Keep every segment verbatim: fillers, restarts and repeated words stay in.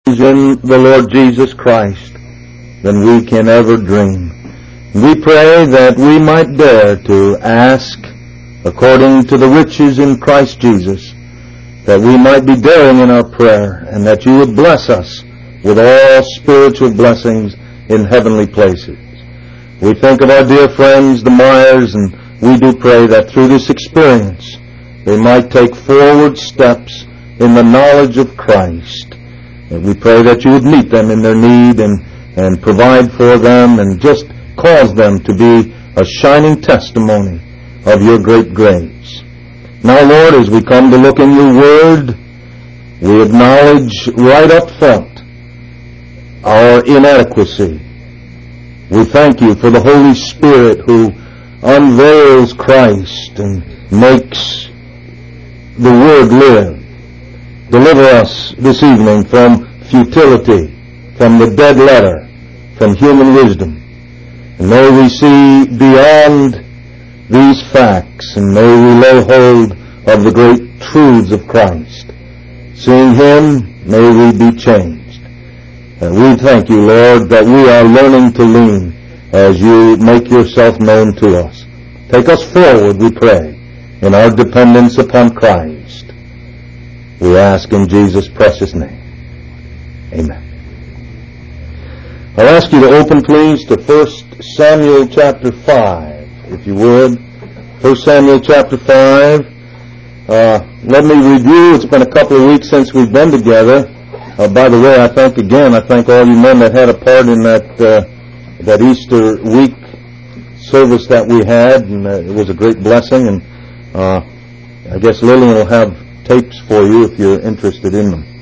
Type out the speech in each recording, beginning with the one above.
in the Lord Jesus Christ than we can ever dream. We pray that we might dare to ask according to the riches in Christ Jesus, that we might be daring in our prayer, and that you would bless us with all spiritual blessings in heavenly places. We think of our dear friends, the Myers, and we do pray that through this experience they might take forward steps in the knowledge of Christ. And we pray that you would meet them in their need and, and provide for them and just cause them to be a shining testimony of your great grace. Now, Lord, as we come to look in your word, we acknowledge right up front our inadequacy. We thank you for the Holy Spirit who unveils Christ and makes the word live. Deliver us this evening from futility, from the dead letter, from human wisdom. And may we see beyond these facts, and may we lay hold of the great truths of Christ. Seeing him, may we be changed. And we thank you, Lord, that we are learning to lean as you make yourself known to us. Take us forward, we pray, in our dependence upon Christ. We ask in Jesus' precious name. Amen. I'll ask you to open, please, to First Samuel chapter five, if you would. First Samuel chapter five. Uh, let me review. It's been a couple of weeks since we've been together. Uh, by the way, I thank again, I thank all you men that had a part in that uh, that Easter week service that we had, and uh, it was a great blessing. And uh, I guess Lillian will have tapes for you if you're interested in them.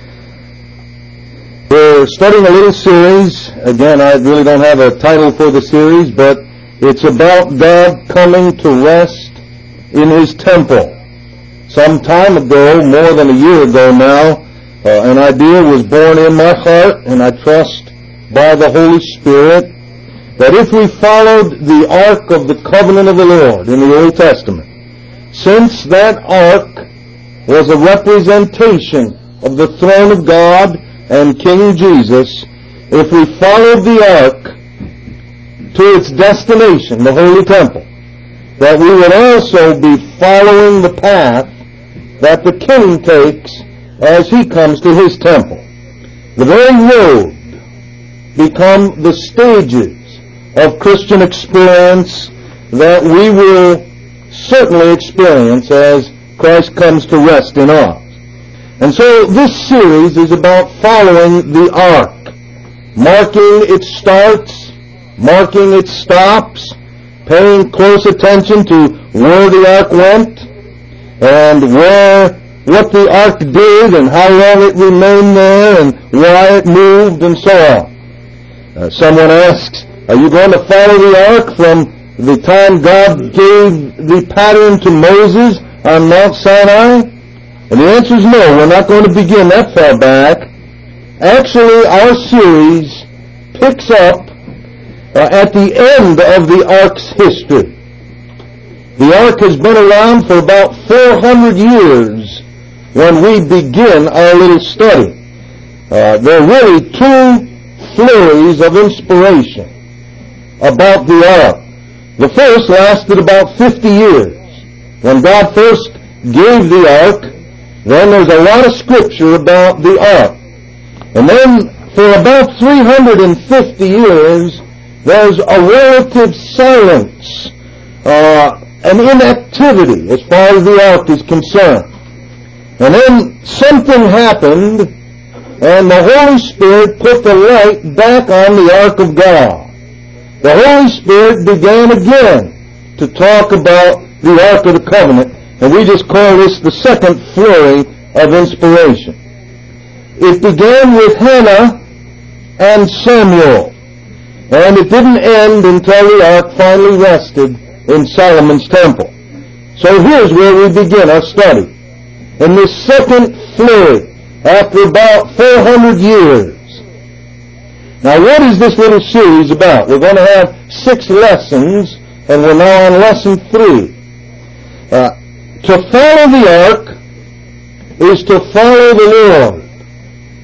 We're starting a little series. Again, I really don't have a title for the series, but it's about God coming to rest in His temple. Some time ago, more than a year ago now, uh, an idea was born in my heart, and I trust by the Holy Spirit, that if we followed the Ark of the Covenant of the Lord in the Old Testament, since that Ark was a representation of the throne of God and King Jesus, if we followed the Ark to its destination, the Holy Temple, that we would also be following the path that the King takes as he comes to his temple. The very road become the stages of Christian experience that we will certainly experience as Christ comes to rest in us. And so this series is about following the Ark, marking its starts, marking its stops, paying close attention to where the Ark went, and where, what the Ark did, and how long it remained there, and why it moved, and so on. Uh, someone asks, are you going to follow the Ark from the time God gave the pattern to Moses on Mount Sinai? And the answer is no, we're not going to begin that far back. Actually, our series picks up uh, at the end of the Ark's history. The Ark has been around for about four hundred years when we begin our little study. Uh, there are really two flurries of inspiration about the Ark. The first lasted about fifty years. When God first gave the Ark, then there's a lot of scripture about the Ark. And then for about three hundred fifty years, there's a relative silence, uh, an inactivity as far as the Ark is concerned. And then something happened, and the Holy Spirit put the light back on the Ark of God. The Holy Spirit began again to talk about the Ark of the Covenant, and we just call this the second flurry of inspiration. It began with Hannah and Samuel, and it didn't end until the Ark finally rested in Solomon's temple. So here's where we begin our study. In this second flurry, after about four hundred years. Now, what is this little series about? We're going to have six lessons, and we're now on lesson three. Uh, to follow the Ark is to follow the Lord.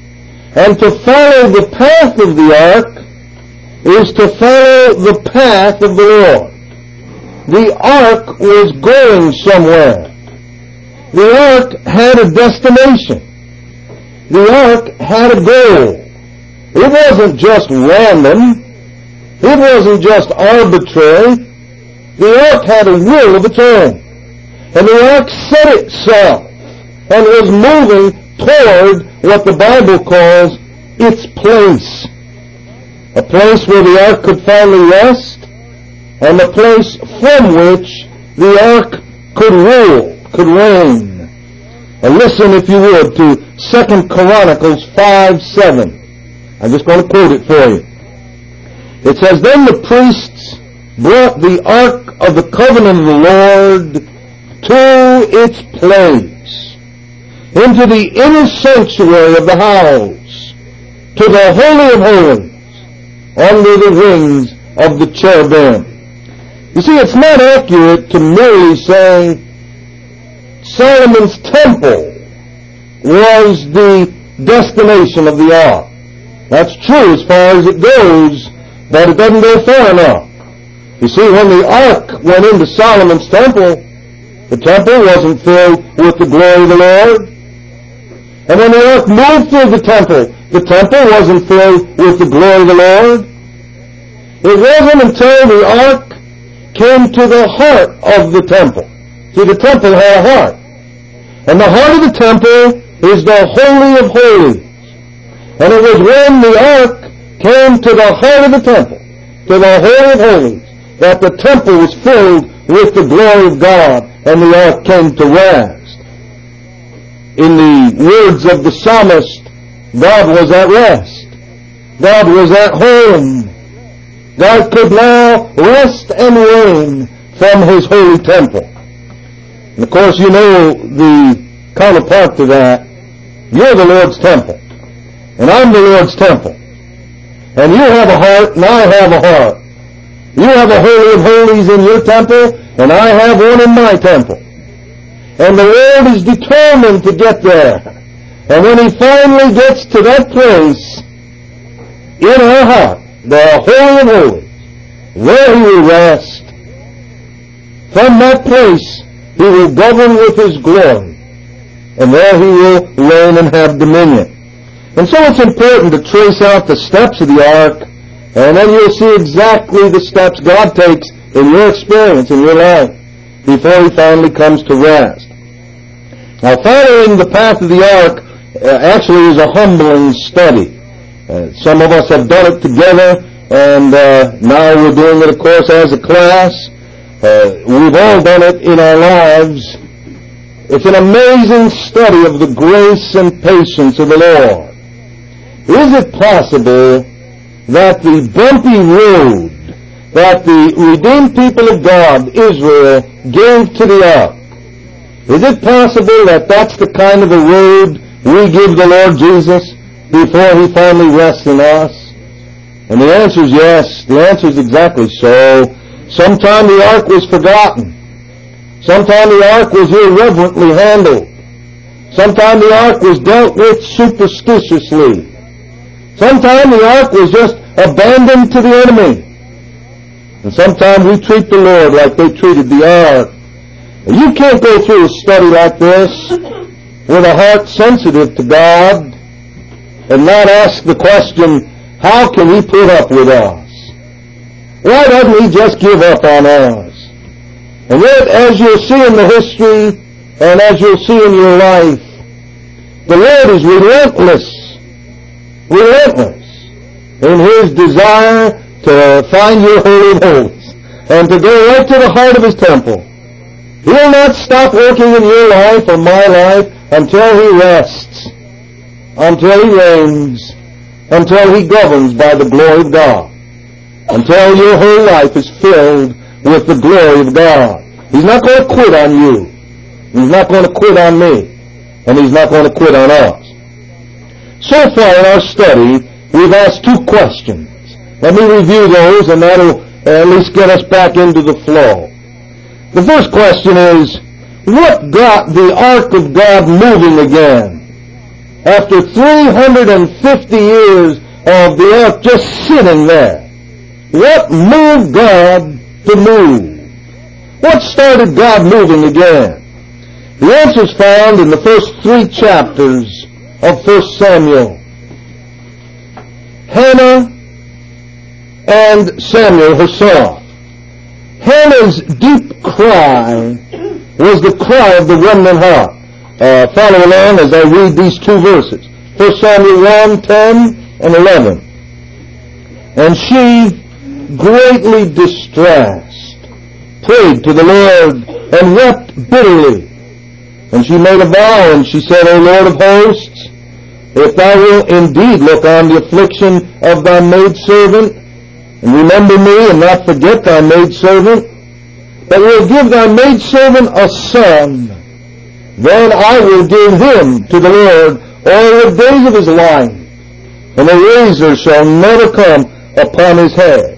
And to follow the path of the ark is to follow the path of the Lord. The ark was going somewhere. The ark had a destination. The ark had a goal. It wasn't just random. It wasn't just arbitrary. The ark had a will of its own. And the ark set itself and was moving toward what the Bible calls its place. A place where the ark could finally rest, and a place from which the ark could rule, could reign. And listen, if you would, to Second Chronicles five seven. I'm just going to quote it for you. It says, "Then the priests brought the ark of the covenant of the Lord to its place, into the inner sanctuary of the house, to the Holy of Holies, under the wings of the cherubim." You see, it's not accurate to merely say Solomon's temple was the destination of the ark. That's true as far as it goes, but it doesn't go far enough. You see, when the ark went into Solomon's temple, the temple wasn't filled with the glory of the Lord. And when the ark moved through the temple, the temple wasn't filled with the glory of the Lord. It wasn't until the ark came to the heart of the temple. See, the temple had a heart. And the heart of the temple is the Holy of Holies. And it was when the ark came to the heart of the temple, to the Holy of Holies, that the temple was filled with the glory of God, and the ark came to rest. In the words of the psalmist, God was at rest. God was at home. God could now rest and reign from His holy temple. And of course, you know the counterpart to that. You're the Lord's temple. And I'm the Lord's temple. And you have a heart, and I have a heart. You have a Holy of Holies in your temple, and I have one in my temple. And the Lord is determined to get there. And when He finally gets to that place in our heart, the Holy of Holies, there He will rest. From that place, He will govern with His glory. And there He will reign and have dominion. And so it's important to trace out the steps of the ark, and then you'll see exactly the steps God takes in your experience, in your life, before He finally comes to rest. Now, following the path of the ark uh, actually is a humbling study. Uh, some of us have done it together, and uh, now we're doing it, of course, as a class. Uh, we've all done it in our lives. It's an amazing study of the grace and patience of the Lord. Is it possible that the bumpy road that the redeemed people of God, Israel, gave to the ark, is it possible that that's the kind of a road we give the Lord Jesus before He finally rests in us? And the answer is yes. The answer is exactly so. Sometime the ark was forgotten. Sometime the ark was irreverently handled. Sometime the ark was dealt with superstitiously. Sometime the ark was just abandoned to the enemy. And sometimes we treat the Lord like they treated the ark. And you can't go through a study like this with a heart sensitive to God and not ask the question, how can He put up with us? Why doesn't He just give up on us? And yet, as you'll see in the history and as you'll see in your life, the Lord is relentless, relentless in His desire to find your holy of holies and to go right to the heart of His temple. He'll not stop working in your life or my life until He rests, until He reigns, until He governs by the glory of God, until your whole life is filled with the glory of God. He's not going to quit on you. He's not going to quit on me. And He's not going to quit on us. So far in our study, we've asked two questions. Let me review those, and that'll at least get us back into the flow. The first question is, what got the ark of God moving again? After three hundred fifty years of the ark just sitting there, what moved God to move? What started God moving again? The answer is found in the first three chapters of First Samuel. Hannah and Samuel, her son. Hannah's deep cry was the cry of the remnant heart. Uh, follow along as I read these two verses. First Samuel one, ten and eleven. And she, greatly distressed, prayed to the Lord and wept bitterly. And she made a vow, and she said, O Lord of hosts, if thou wilt indeed look on the affliction of thy maidservant, and remember me and not forget thy maidservant, but will give thy maidservant a son, then I will give him to the Lord all the days of his life, and a razor shall never come upon his head.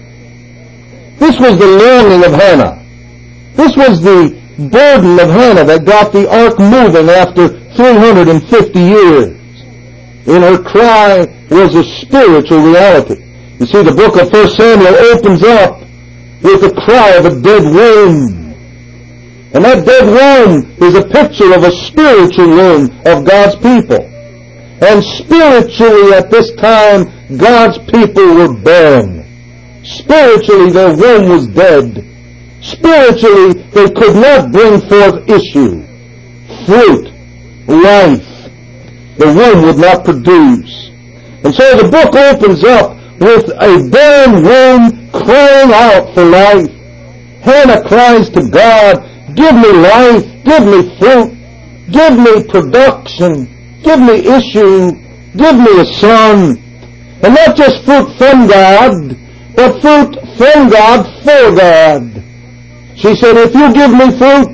This was the longing of Hannah. This was the burden of Hannah that got the ark moving after three hundred fifty years. In her cry was a spiritual reality. You see, the book of First Samuel opens up with the cry of a dead womb. And that dead womb is a picture of a spiritual womb of God's people. And spiritually at this time, God's people were barren. Spiritually their womb was dead. Spiritually they could not bring forth issue, fruit, life. The womb would not produce. And so the book opens up with a barren womb crying out for life. Hannah cries to God, give me life, give me fruit, give me production, give me issue, give me a son. And not just fruit from God, but fruit from God for God. She said, if you give me fruit,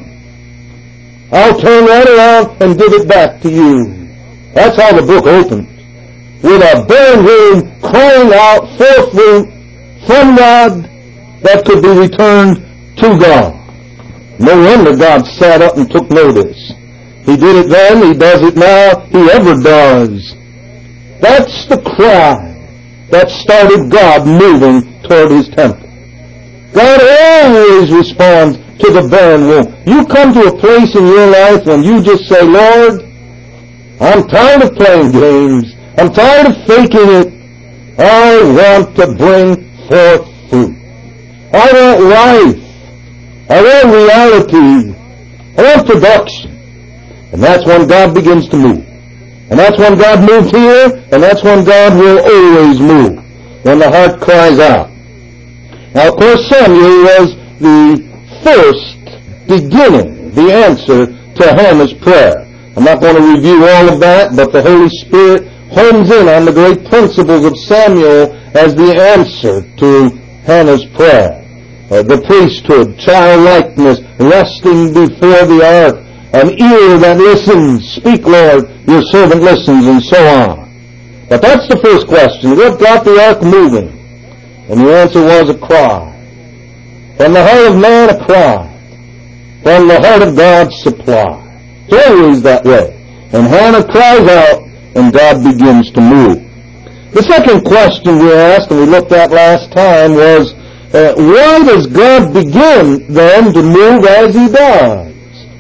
I'll turn right around and give it back to you. That's how the book opens. With a barren womb crying out for fruit from God that could be returned to God. No wonder God sat up and took notice. He did it then, He does it now, He ever does. That's the cry that started God moving toward His temple. God always responds to the barren womb. You come to a place in your life when you just say, Lord, I'm tired of playing games. I'm tired of faking it. I want to bring forth fruit. I want life. I want reality. I want production. And that's when God begins to move. And that's when God moved here, and that's when God will always move, when the heart cries out. Now, of course, Samuel was the first beginning, the answer to Hannah's prayer. I'm not going to review all of that, but the Holy Spirit hones in on the great principles of Samuel as the answer to Hannah's prayer. Uh, the priesthood, childlikeness, resting before the ark, an ear that listens, speak, Lord, your servant listens, and so on. But that's the first question. What got the ark moving? And the answer was a cry. From the heart of man, a cry. From the heart of God, supply. It's always that way. And Hannah cries out, and God begins to move. The second question we asked, and we looked at last time, was, uh, why does God begin, then, to move as He does?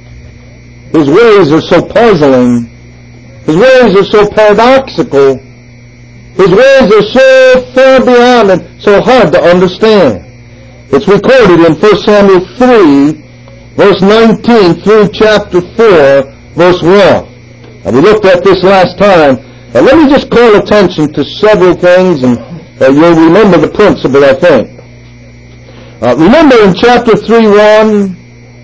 His ways are so puzzling. His ways are so paradoxical. His ways are so far beyond and so hard to understand. It's recorded in First Samuel three, verse nineteen through chapter four, verse one. And we looked at this last time. Now let me just call attention to several things, and uh, you'll remember the principle, I think. Uh, remember in chapter three, one,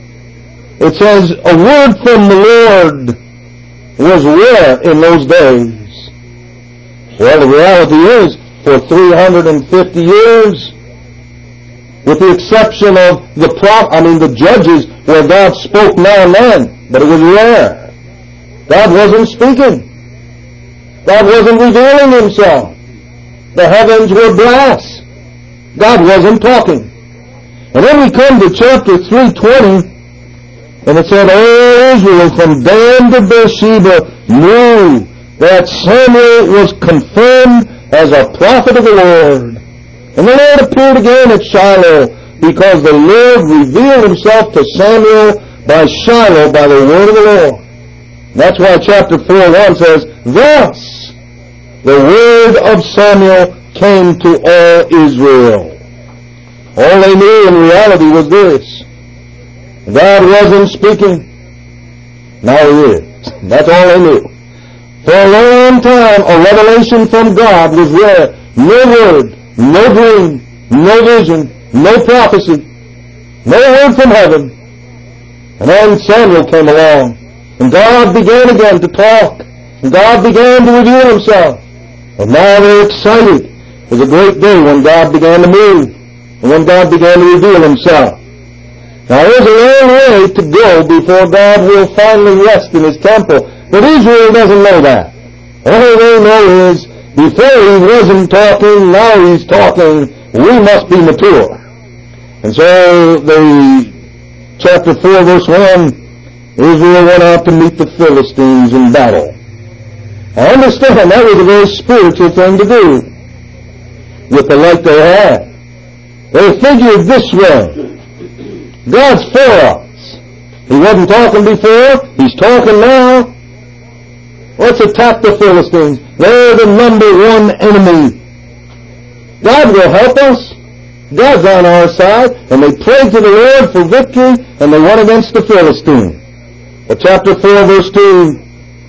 it says, a word from the Lord was rare in those days. Well, the reality is, for three hundred fifty years, with the exception of the prophet, I mean the judges, where God spoke now and then, but it was rare. God wasn't speaking. God wasn't revealing Himself. The heavens were brass. God wasn't talking. And then we come to chapter three twenty, and it said, O Israel, from Dan to Beersheba, knew that Samuel was confirmed as a prophet of the Lord. And the Lord appeared again at Shiloh, because the Lord revealed himself to Samuel by Shiloh by the word of the Lord. That's why chapter four one says, thus the word of Samuel came to all Israel. All they knew in reality was this: God wasn't speaking. Now he is. That's all they knew. For a long time, a revelation from God was there. No word, no dream, no vision, no prophecy, no word from heaven. And then Samuel came along, and God began again to talk, and God began to reveal himself. And now they're excited. It was a great day when God began to move, and when God began to reveal himself. Now there's a long way to go before God will finally rest in his temple. But Israel doesn't know that. All they know is, before he wasn't talking, now he's talking, we must be mature. And so the chapter four verse one, Israel went out to meet the Philistines in battle. I understand that was a very spiritual thing to do with the light they had. They figured this way: God's for us. He wasn't talking before, he's talking now. Let's attack the Philistines. They're the number one enemy. God will help us. God's on our side. And they prayed to the Lord for victory, and they went against the Philistines. But chapter four verse two,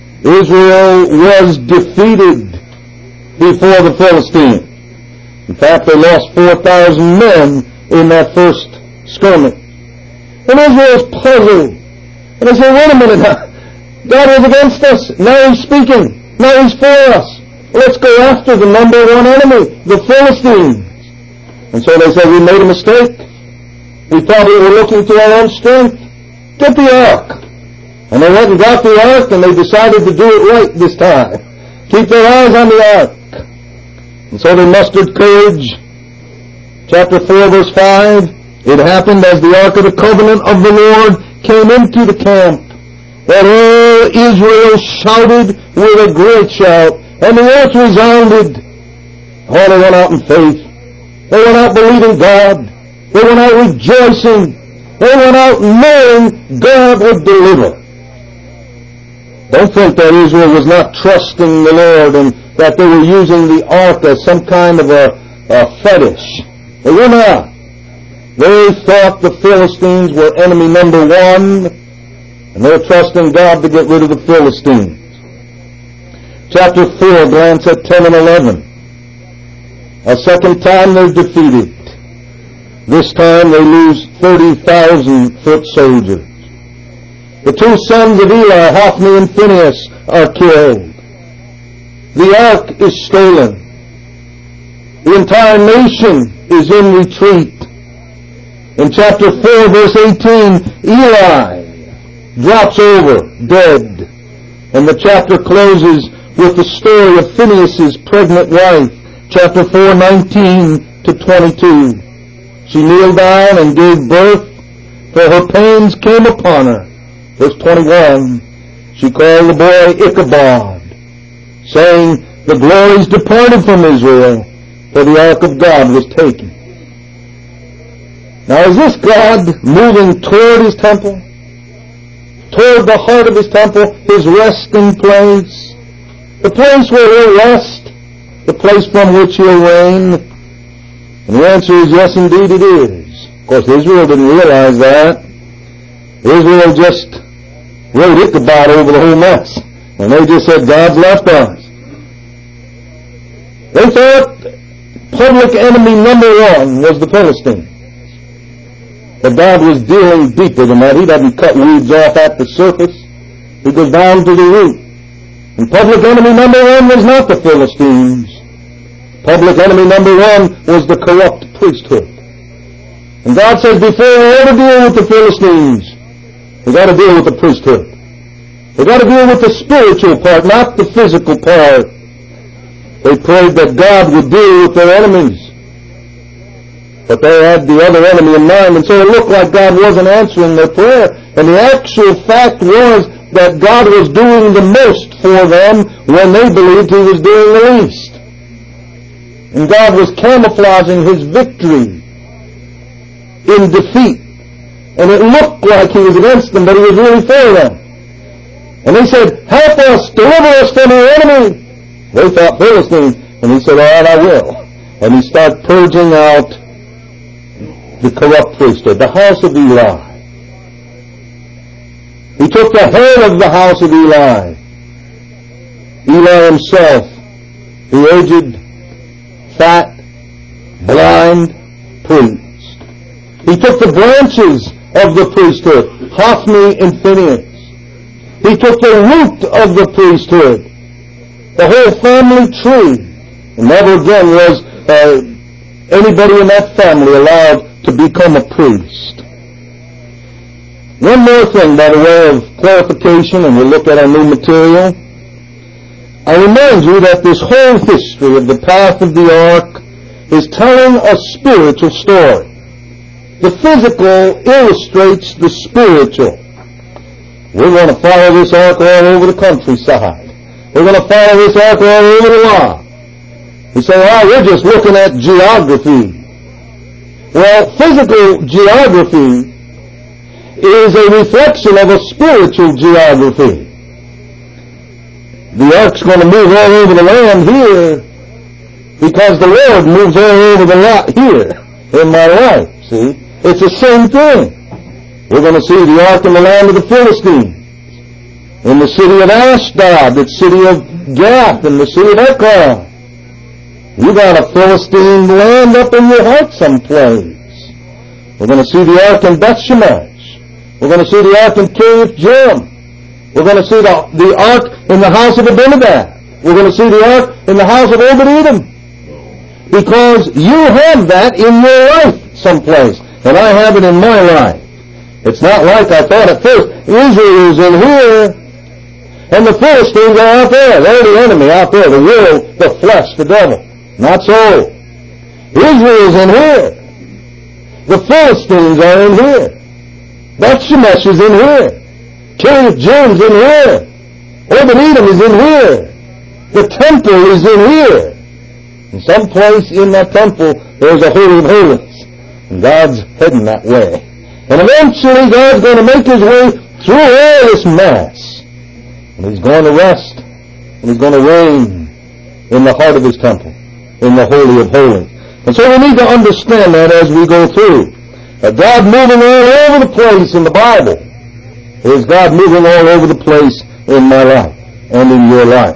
Israel was defeated before the Philistines. In fact, they lost four thousand men in that first skirmish. And Israel's puzzled. And they say, wait a minute now. God was against us. Now he's speaking. Now he's for us. Let's go after the number one enemy, the Philistines. And so they said, we made a mistake. We thought we were looking to our own strength. Get the ark. And they went and got the ark, and they decided to do it right this time. Keep their eyes on the ark. And so they mustered courage. Chapter four verse five, it happened as the ark of the covenant of the Lord came into the camp, that all Israel shouted with a great shout, and the earth resounded. Oh, they went out in faith. They went out believing God. They went out rejoicing. They went out knowing God would deliver. Don't think that Israel was not trusting the Lord and that they were using the ark as some kind of a, a fetish. They were not. They thought the Philistines were enemy number one, and they were trusting God to get rid of the Philistines. Chapter four, glance at ten and eleven. A second time they're defeated. This time they lose thirty thousand foot soldiers. The two sons of Eli, Hophni and Phinehas, are killed. The ark is stolen. The entire nation is in retreat. In chapter four, verse eighteen, Eli drops over, dead. And the chapter closes with the story of Phinehas' pregnant wife, chapter four, nineteen to twenty-two. She kneeled down and gave birth, for her pains came upon her. Verse twenty-one, she called the boy Ichabod, saying, the glories departed from Israel, for the ark of God was taken. Now is this God moving toward his temple? Toward the heart of his temple, his resting place? The place where he'll rest? The place from which he'll reign? And the answer is yes, indeed it is. Of course, Israel didn't realize that. Israel just wrote Ichabod over the whole mess. And they just said, God's left us. They thought public enemy number one was the Philistines. But God was dealing deeper than that. He doesn't cut weeds off at the surface. He goes down to the root. And public enemy number one was not the Philistines. Public enemy number one was the corrupt priesthood. And God says, before we ever deal with the Philistines, we got to deal with the priesthood. We got to deal with the spiritual part, not the physical part. They prayed that God would deal with their enemies. But they had the other enemy in mind, and so it looked like God wasn't answering their prayer. And the actual fact was that God was doing the most for them when they believed he was doing the least. And God was camouflaging his victory in defeat. And it looked like he was against them, but he was really for them. And they said, help us, deliver us from our enemy. They thought Philistines. And he said, all right, I will. And he started purging out the corrupt priesthood, the house of Eli. He took the head of the house of Eli, Eli himself, the aged, fat, blind priest. He took the branches of the priesthood, Hophni and Phinehas. He took the root of the priesthood, the whole family tree. And never again was uh, anybody in that family allowed to become a priest. One more thing by the way of clarification, and we'll look at our new material. I remind you that this whole history of the path of the ark is telling a spiritual story. The physical illustrates the spiritual. We're going to follow this ark all over the countryside. We're going to follow this ark all over the lot. You say, well, we're just looking at geography. Well, physical geography is a reflection of a spiritual geography. The ark's going to move all over the land here because the Lord moves all over the lot here in my life. See? It's the same thing. We're going to see the ark in the land of the Philistines, in the city of Ashdod, the city of Gath, and the city of Ekron. You got a Philistine land up in your heart someplace. We're going to see the ark in Beth Shemesh. We're going to see the ark in Kiriath Jearim. We're going to see the, the ark in the house of Abinadab. We're going to see the ark in the house of Obed-Edom. Because you have that in your life someplace. And I have it in my life. It's not like I thought at first. Israel's in here, and the Philistines are out there. They're the enemy out there, the world, the flesh, the devil. Not so. Israel's in here. The Philistines are in here. Beth Shemesh is in here. Kiriath Jearim's in here. Obed-Edom is in here. The temple is in here. And someplace in that temple, there's a Holy of Holies. And God's heading that way. And eventually God's going to make his way through all this mess. And he's going to rest. And he's going to reign in the heart of his temple, in the Holy of Holies. And so we need to understand that as we go through. That God moving all over the place in the Bible is God moving all over the place in my life and in your life.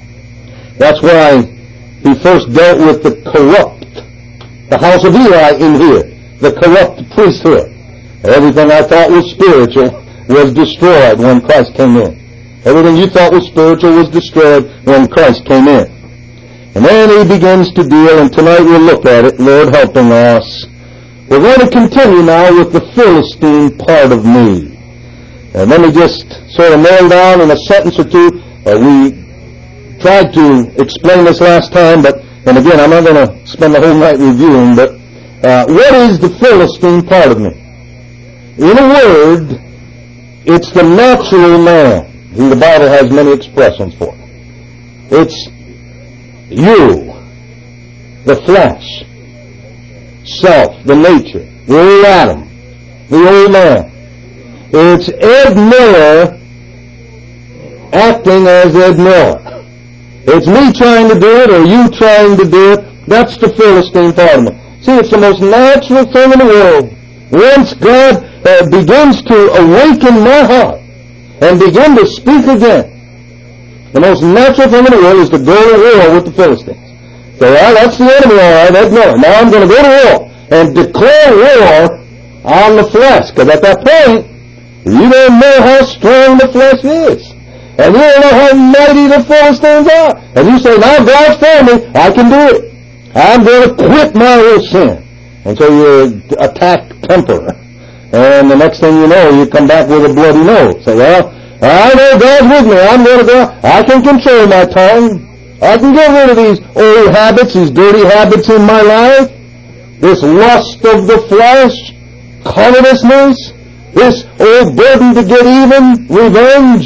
That's why he first dealt with the corrupt, the house of Eli in here, the corrupt priesthood. Everything I thought was spiritual was destroyed when Christ came in. Everything you thought was spiritual was destroyed when Christ came in. And then he begins to deal, and tonight we'll look at it, Lord helping us. We're going to continue now with the Philistine part of me. And let me just sort of nail down in a sentence or two. Uh, we tried to explain this last time, but, and again, I'm not going to spend the whole night reviewing, but uh, what is the Philistine part of me? In a word, it's the natural man, who the Bible has many expressions for. It's you, the flesh, self, the nature, the old Adam, the old man. It's Ed Miller acting as Ed Miller. It's me trying to do it or you trying to do it. That's the Philistine part of me. See, it's the most natural thing in the world. Once God uh, begins to awaken my heart and begin to speak again, the most natural thing in the world is to go to war with the Philistines. So, well, that's the enemy, all right, Ed Miller. Now I'm going to go to war and declare war on the flesh. Because at that point, you don't know how strong the flesh is. And you don't know how mighty the Philistines are. And you say, now God's for me, I can do it. I'm going to quit my old sin. And so you attack temper. And the next thing you know, you come back with a bloody nose. Say, well, I know God's with me. I'm going to go. I can control my tongue. I can get rid of these old habits, these dirty habits in my life. This lust of the flesh, covetousness, this old burden to get even, revenge.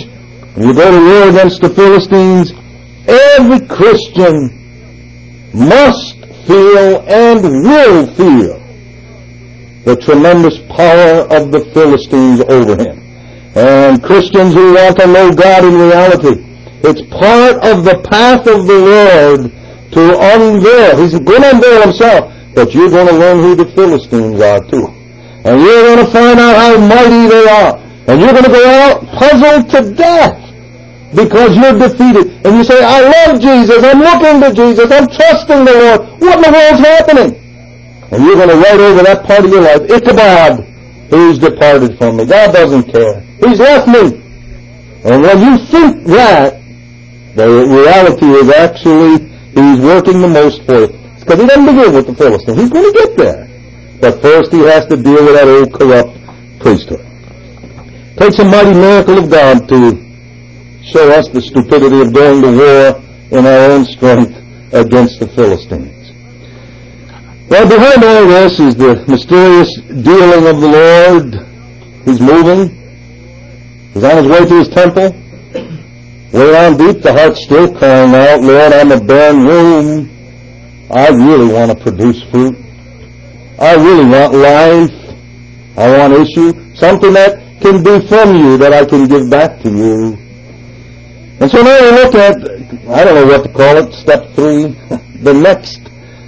When you go to war against the Philistines, every Christian must feel and will feel the tremendous power of the Philistines over him. And Christians who want to know God in reality, it's part of the path of the Lord to unveil. He's going to unveil himself, but you're going to learn who the Philistines are too. And you're going to find out how mighty they are. And you're going to go out puzzled to death because you're defeated. And you say, I love Jesus, I'm looking to Jesus, I'm trusting the Lord. What in the world's happening? And you're going to write over that part of your life, Ichabod, he's departed from me. God doesn't care. He's left me. And when you think that, the reality is actually he's working the most for you. It's because he doesn't begin with the Philistine. He's going to get there. But first he has to deal with that old corrupt priesthood. Takes a mighty miracle of God to show us the stupidity of going to war in our own strength against the Philistines. Well, behind all this is the mysterious dealing of the Lord. He's moving. He's on his way to his temple. Way down deep, the heart's still crying out, Lord, I'm a barren womb. I really want to produce fruit. I really want life. I want issue. Something that can be from you that I can give back to you. And so now we look at, I don't know what to call it, step three, the next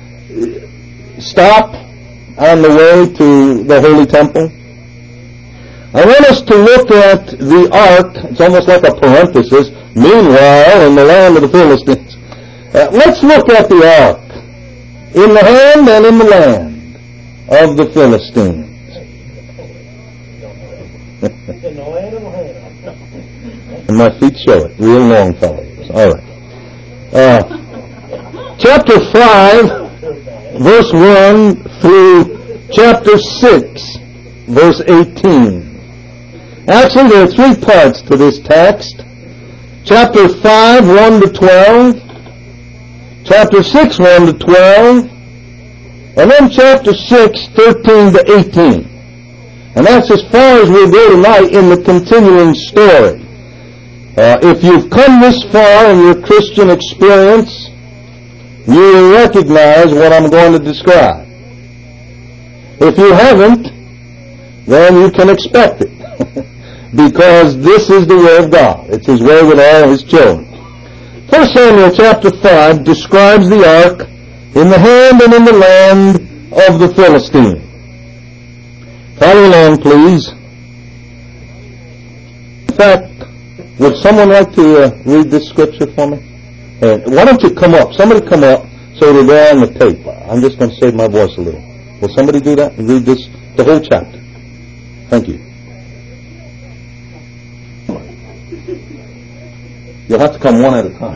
stop on the way to the Holy Temple. I want us to look at the ark. It's almost like a parenthesis. Meanwhile, in the land of the Philistines. Uh, let's look at the ark in the hand and in the land of the Philistines. In the land of the hand. And my feet show it. Real long, fellows. All right. Uh, chapter five, verse one through chapter six, verse eighteen. Actually, there are three parts to this text. Chapter five, one to twelve. Chapter six, one to twelve. And then chapter six, thirteen to eighteen. And that's as far as we'll go tonight in the continuing story. Uh, if you've come this far in your Christian experience, you will recognize what I'm going to describe. If you haven't, then you can expect it. Because this is the way of God. It's His way with all His children. First Samuel chapter five describes the ark in the hand and in the land of the Philistines. Follow along, please. In fact, would someone like to uh, read this scripture for me? Uh, why don't you come up? Somebody come up so it'll go on the tape. I'm just going to save my voice a little. Will somebody do that and read this, the whole chapter? Thank you. You'll have to come one at a time.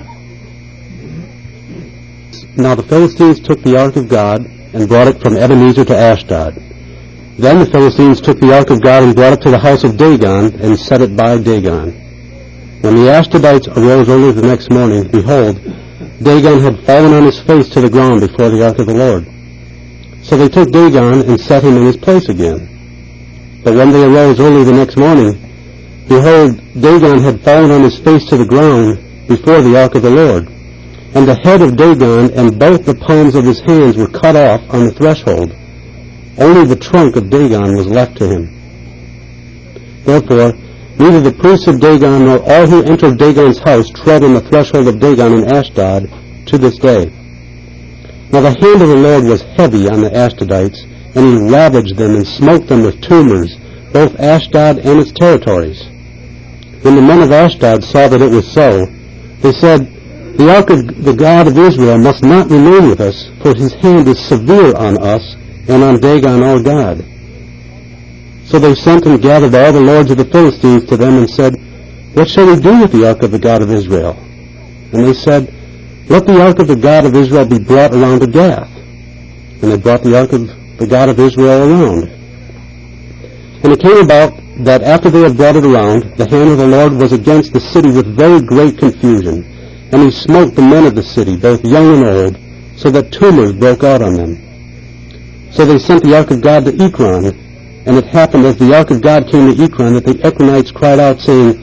Now the Philistines took the ark of God and brought it from Ebenezer to Ashdod. Then the Philistines took the ark of God and brought it to the house of Dagon and set it by Dagon. When the Ashdodites arose early the next morning, behold, Dagon had fallen on his face to the ground before the ark of the Lord. So they took Dagon and set him in his place again. But when they arose early the next morning, behold, Dagon had fallen on his face to the ground before the ark of the Lord. And the head of Dagon and both the palms of his hands were cut off on the threshold. Only the trunk of Dagon was left to him. Therefore, neither the priests of Dagon nor all who entered Dagon's house tread on the threshold of Dagon in Ashdod to this day. Now the hand of the Lord was heavy on the Ashdodites, and he ravaged them and smote them with tumors, both Ashdod and its territories. When the men of Ashdod saw that it was so, they said, The ark of the God of Israel must not remain with us, for his hand is severe on us and on Dagon our God. So they sent and gathered all the lords of the Philistines to them and said, What shall we do with the ark of the God of Israel? And they said, Let the ark of the God of Israel be brought around to Gath. And they brought the ark of the God of Israel around. And it came about that after they had brought it around, the hand of the Lord was against the city with very great confusion. And he smote the men of the city, both young and old, so that tumors broke out on them. So they sent the ark of God to Ekron. And it happened as the ark of God came to Ekron that the Ekronites cried out, saying,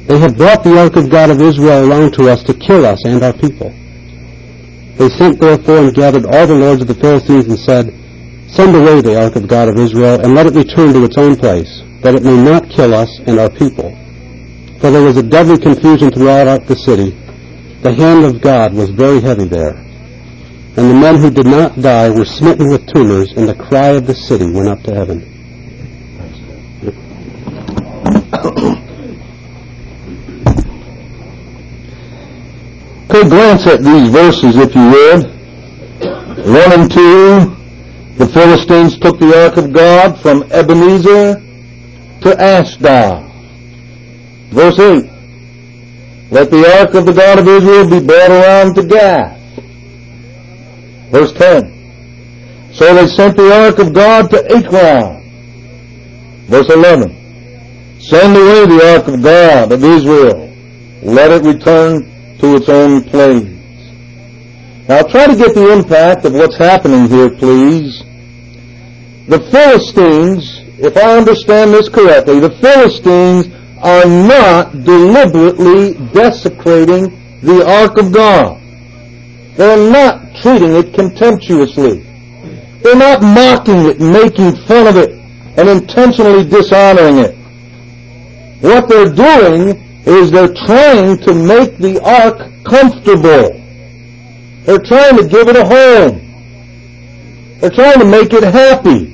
They have brought the ark of God of Israel around to us to kill us and our people. They sent therefore and gathered all the lords of the Philistines and said, Send away the ark of God of Israel, and let it return to its own place, that it may not kill us and our people. For there was a deadly confusion throughout the city. The hand of God was very heavy there. And the men who did not die were smitten with tumors, and the cry of the city went up to heaven. Okay, glance at these verses, if you would. One and two, the Philistines took the ark of God from Ebenezer to Ashdod. Verse eight, let the ark of the God of Israel be brought around to Gath. Verse ten, so they sent the ark of God to Ekron. Verse eleven, send away the ark of God of Israel, let it return to its own place. Now try to get the impact of what's happening here, please. The Philistines, if I understand this correctly, the Philistines are not deliberately desecrating the ark of God. They're not treating it contemptuously. They're not mocking it, making fun of it, and intentionally dishonoring it. What they're doing is they're trying to make the ark comfortable. They're trying to give it a home. They're trying to make it happy.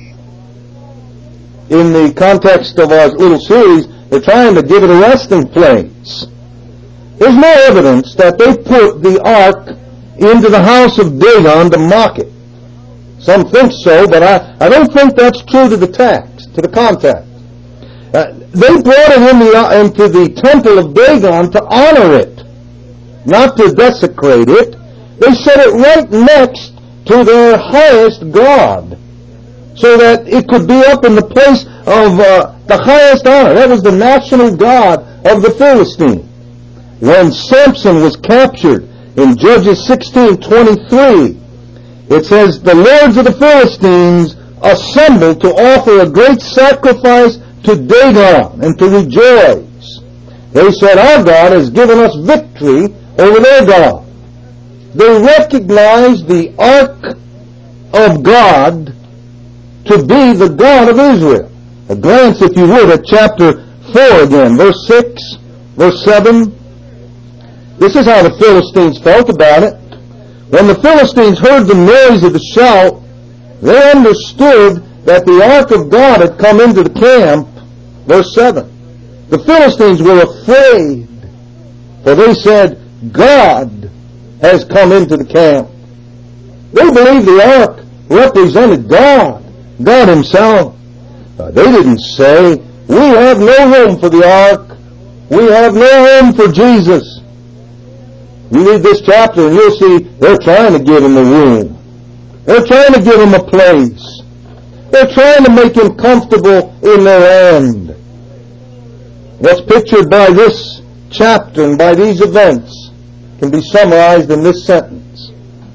In the context of our little series, they're trying to give it a resting place. There's no evidence that they put the ark into the house of Dagon to mock it. Some think so, but I, I don't think that's true to the text, to the context. Uh, they brought it in the, into the temple of Dagon to honor it, not to desecrate it. They set it right next to their highest god, so that it could be up in the place of uh, the highest honor. That was the national god of the Philistines. When Samson was captured in Judges sixteen twenty-three, it says, the lords of the Philistines assembled to offer a great sacrifice to Dagon and to rejoice. They said, our God has given us victory over their God. They recognized the ark of God to be the God of Israel. A glance, if you would, at chapter four again, verse six, verse seven. This is how the Philistines felt about it. When the Philistines heard the noise of the shout, they understood that the ark of God had come into the camp. Verse seven. The Philistines were afraid, for they said, God has come into the camp. They believed the ark represented God, God himself. Uh, they didn't say, we have no room for the ark. We have no room for Jesus. You read this chapter and you'll see they're trying to give him a room. They're trying to give him a place. They're trying to make him comfortable in their land. What's pictured by this chapter and by these events can be summarized in this sentence.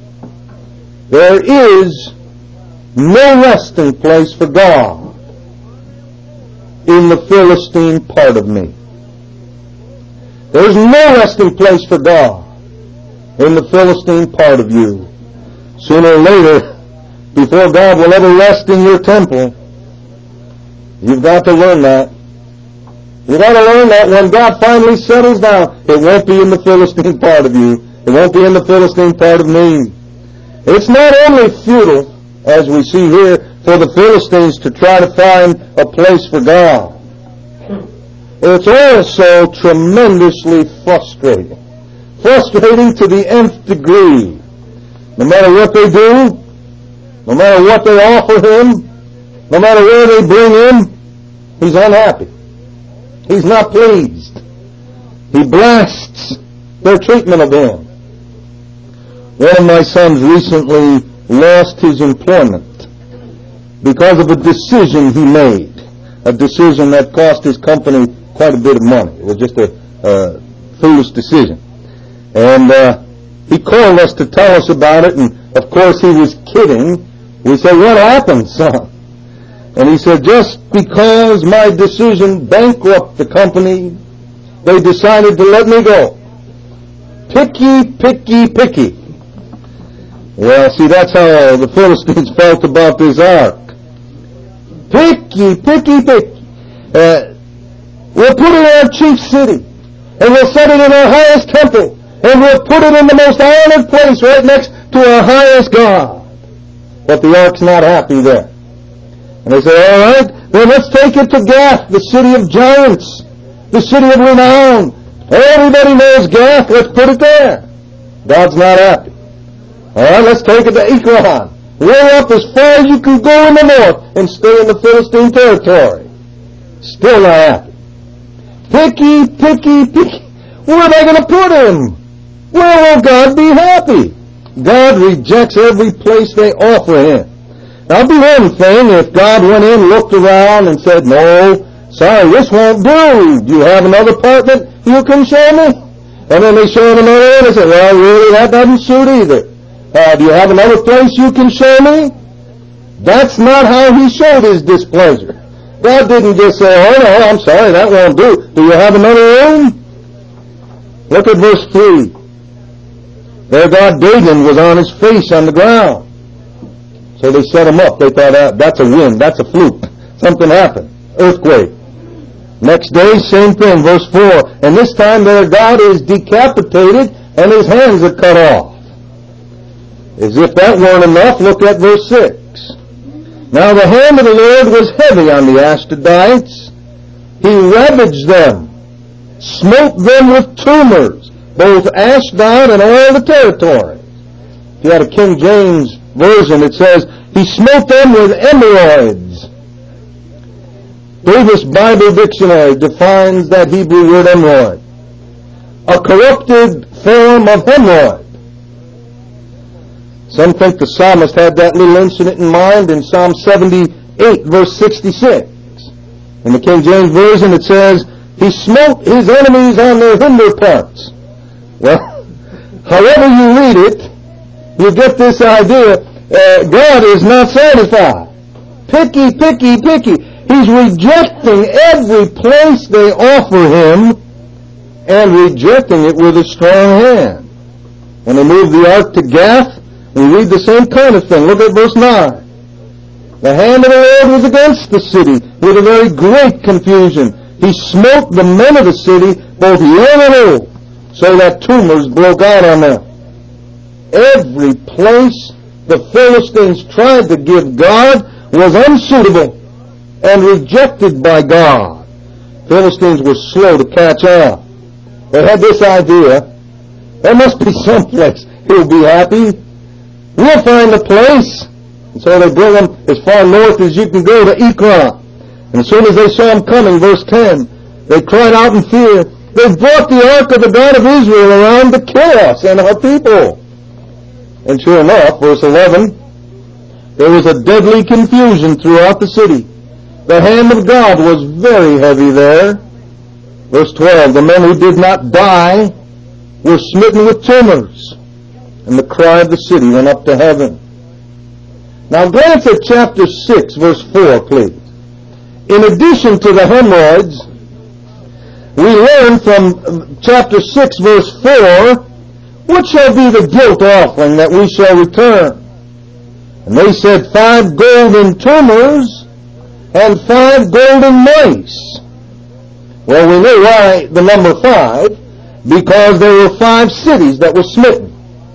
There is no resting place for God in the Philistine part of me. There's no resting place for God in the Philistine part of you. Sooner or later, before God will ever rest in your temple, you've got to learn that. You've got to learn that when God finally settles down, it won't be in the Philistine part of you. It won't be in the Philistine part of me. It's not only futile, as we see here, for the Philistines to try to find a place for God. It's also tremendously frustrating. Frustrating to the nth degree. No matter what they do, no matter what they offer him, no matter where they bring him, he's unhappy. He's not pleased. He blasts their treatment of him. One of my sons recently lost his employment because of a decision he made. A decision that cost his company quite a bit of money. It was just a uh, foolish decision. And uh, he called us to tell us about it, and of course he was kidding. We said, what happened, son? And he said, just because my decision bankrupted the company, they decided to let me go. Picky, picky, picky. Well, see, that's how the Philistines felt about this ark. Picky, picky, picky. Uh, we'll put it in our chief city, and we'll set it in our highest temple, and we'll put it in the most honored place right next to our highest God. But the ark's not happy there. And they say, all right, then let's take it to Gath, the city of giants, the city of renown. Everybody knows Gath, let's put it there. God's not happy. All right, let's take it to Ekron, way up as far as you can go in the north and stay in the Philistine territory. Still not happy. Picky, picky, picky. Where are they going to put him? Where will God be happy? God rejects every place they offer him. Now, it'd be one thing if God went in, looked around, and said, no, sorry, this won't do. Do you have another apartment you can show me? And then they show him another one and say, well, really, that doesn't suit either. Uh, do you have another place you can show me? That's not how he showed his displeasure. God didn't just say, oh, no, I'm sorry, that won't do. Do you have another room? Look at verse three. Their god Dagon was on his face on the ground. So they set him up. They thought, ah, that's a wind, that's a fluke. Something happened. Earthquake. Next day, same thing, verse four. And this time their god is decapitated and his hands are cut off. As if that weren't enough, look at verse six. Now the hand of the Lord was heavy on the Ashdodites. He ravaged them, smote them with tumors, both Ashdod and all the territory. If you had a King James version, it says, he smote them with hemorrhoids. Davis Bible Dictionary defines that Hebrew word hemorrhoid. A corrupted form of hemorrhoid. Some think the psalmist had that little incident in mind in Psalm seventy-eight, verse sixty-six. In the King James Version it says, he smote his enemies on their hinder parts. Well, however you read it, you get this idea. Uh, God is not satisfied. Picky, picky, picky. He's rejecting every place they offer him and rejecting it with a strong hand. When they moved the ark to Gath, we read the same kind of thing. Look at verse nine. The hand of the Lord was against the city with a very great confusion. He smote the men of the city, both young and old, so that tumors broke out on them. Every place the Philistines tried to give God was unsuitable and rejected by God. Philistines were slow to catch on. They had this idea, there must be some place he'll be happy. We'll find a place. And so they bring him as far north as you can go to Ekron. And as soon as they saw him coming, verse ten, they cried out in fear, they've brought the ark of the God of Israel around to kill us and our people. And sure enough, verse eleven, there was a deadly confusion throughout the city. The hand of God was very heavy there. Verse twelve, the men who did not die were smitten with tumors, and the cry of the city went up to heaven. Now glance at chapter six, verse four, please. In addition to the hemorrhoids, we learn from chapter six, verse four, what shall be the guilt offering that we shall return? And they said, five golden tumors and five golden mice. Well, we know why the number five, because there were five cities that were smitten.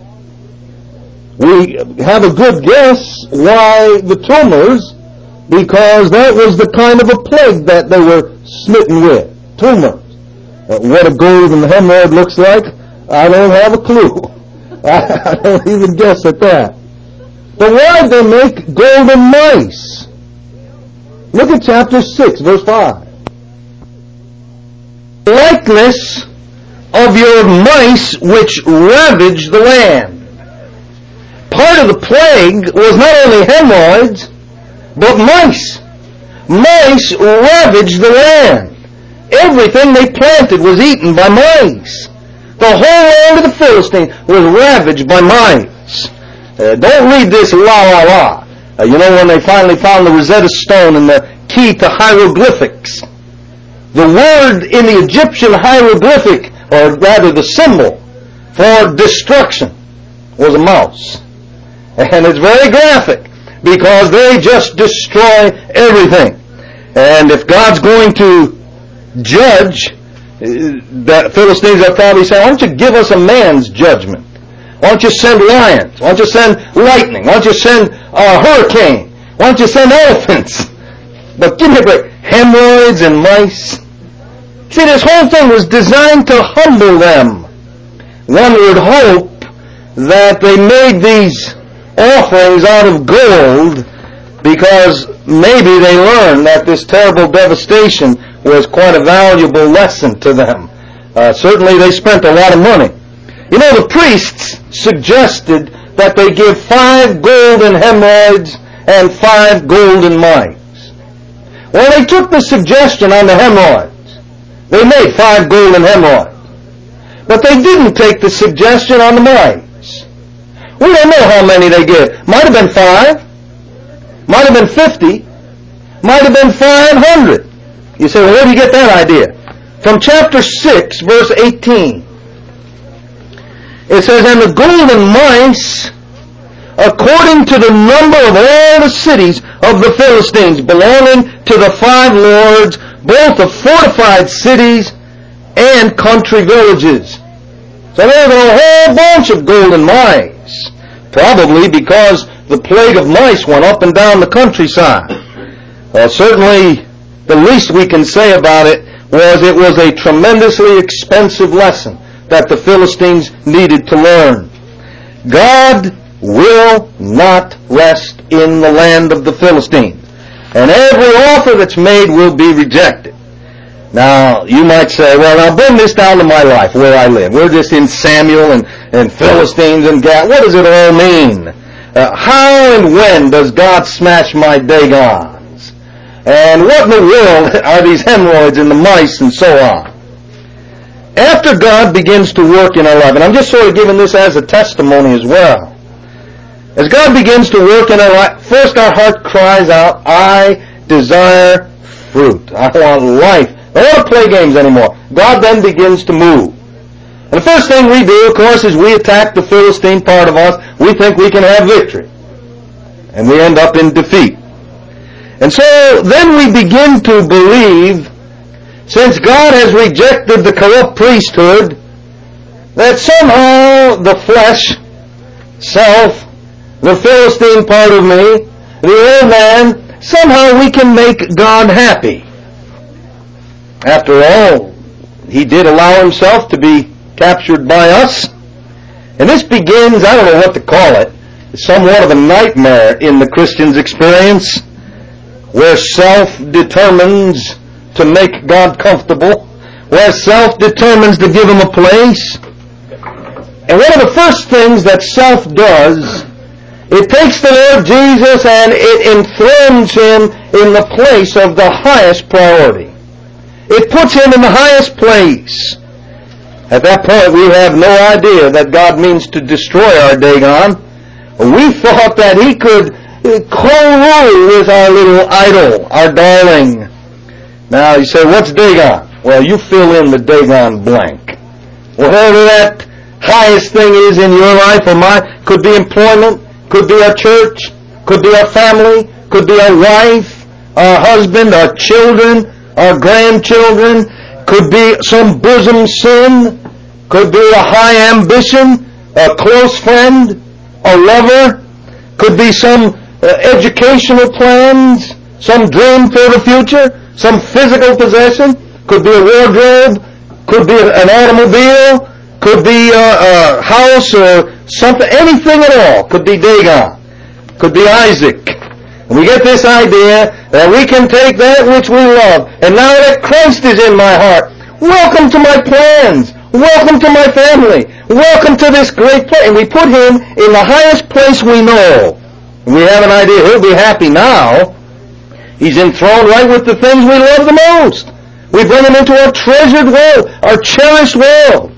We have a good guess why the tumors, because that was the kind of a plague that they were smitten with. Tumors. Uh, what a golden hemorrhoid looks like, I don't have a clue. I, I don't even guess at that. But why did they make golden mice? Look at chapter six, verse five. Likeness of your mice which ravage the land. Part of the plague was not only hemorrhoids, but mice. Mice ravaged the land. Everything they planted was eaten by mice. The whole land of the Philistines was ravaged by mice. Uh, don't read this la la la. Uh, you know when they finally found the Rosetta Stone and the key to hieroglyphics. the word in the Egyptian hieroglyphic, or rather the symbol for destruction, was a mouse. And it's very graphic, because they just destroy everything. And if God's going to judge, the Philistines are probably saying, why don't you give us a man's judgment? Why don't you send lions? Why don't you send lightning? Why don't you send a hurricane? Why don't you send elephants? But give me a break. Hemorrhoids and mice. See, this whole thing was designed to humble them. One would hope that they made these offerings out of gold because maybe they learned that this terrible devastation was quite a valuable lesson to them. Uh, certainly they spent a lot of money. You know, the priests suggested that they give five golden hemorrhoids and five golden mice. Well, they took the suggestion on the hemorrhoids. They made five golden hemorrhoids. But they didn't take the suggestion on the mice. We don't know how many they give. Might have been five. Might have been fifty. Might have been five hundred. You say, well, where do you get that idea? From chapter six, verse eighteen. It says, and the golden mice, according to the number of all the cities of the Philistines, belonging to the five lords, both of fortified cities and country villages. So there were a whole bunch of golden mice, probably because the plague of mice went up and down the countryside. Well, certainly the least we can say about it was it was a tremendously expensive lesson that the Philistines needed to learn. God will not rest in the land of the Philistines, and every offer that's made will be rejected. Now, you might say, well, now bring this down to my life, where I live. We're just in Samuel and, and Philistines and Gath. What does it all mean? Uh, how and when does God smash my Dagons? And what in the world are these hemorrhoids and the mice and so on? After God begins to work in our life, and I'm just sort of giving this as a testimony as well. As God begins to work in our life, first our heart cries out, I desire fruit. I want life. I don't want to play games anymore. God then begins to move. And the first thing we do, of course, is we attack the Philistine part of us. We think we can have victory. And we end up in defeat. And so then we begin to believe, since God has rejected the corrupt priesthood, that somehow the flesh, self, the Philistine part of me, the old man, somehow we can make God happy. After all, He did allow Himself to be captured by us. And this begins, I don't know what to call it, somewhat of a nightmare in the Christian's experience, where self determines to make God comfortable, where self determines to give Him a place. And one of the first things that self does, it takes the Lord Jesus and it enthrones Him in the place of the highest priority. It puts Him in the highest place. At that point, we have no idea that God means to destroy our Dagon. We thought that He could co-rule with our little idol, our darling. Now, you say, what's Dagon? Well, you fill in the Dagon blank. Whatever that highest thing is in your life or mine, could be employment, could be our church, could be our family, could be our wife, our husband, our children, our grandchildren, could be some bosom sin, could be a high ambition, a close friend, a lover, could be some uh, educational plans, some dream for the future, some physical possession, could be a wardrobe, could be an automobile, could be a, a house or something, anything at all, could be Dagon, could be Isaac. And we get this idea that we can take that which we love, and now that Christ is in my heart, welcome to my plans, welcome to my family, welcome to this great place. And we put Him in the highest place we know. We have an idea He'll be happy now. He's enthroned right with the things we love the most. We bring Him into our treasured world, our cherished world.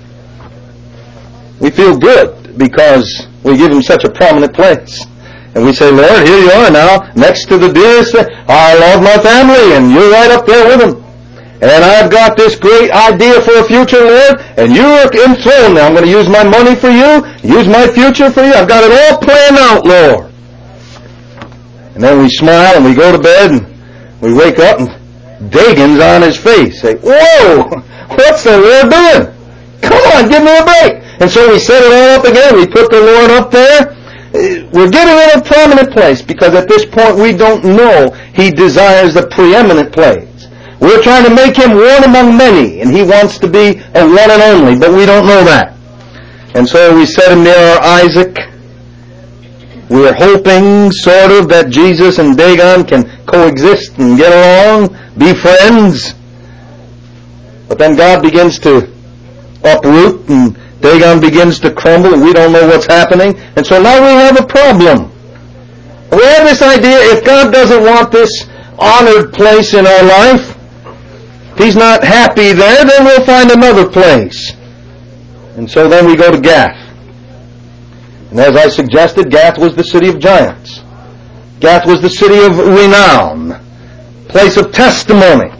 We feel good because we give Him such a prominent place. And we say, Lord, here you are now, next to the dearest thing. I love my family, and you're right up there with them. And I've got this great idea for a future, Lord, and you're enthroned now. I'm going to use my money for you, use my future for you. I've got it all planned out, Lord. And then we smile and we go to bed and we wake up and Dagon's on his face. Say, whoa, what's the Lord doing? Come on, give me a break. And so we set it all up again. We put the Lord up there. We're getting in a prominent place because at this point we don't know He desires the preeminent place. We're trying to make Him one among many, and He wants to be a one and only, but we don't know that. And so we set Him near our Isaac. We're hoping, sort of, that Jesus and Dagon can coexist and get along, be friends. But then God begins to uproot, and Dagon begins to crumble, and we don't know what's happening. And so now we have a problem. We have this idea, if God doesn't want this honored place in our life, He's not happy there, then we'll find another place. And so then we go to Gath. And as I suggested, Gath was the city of giants. Gath was the city of renown, place of testimony.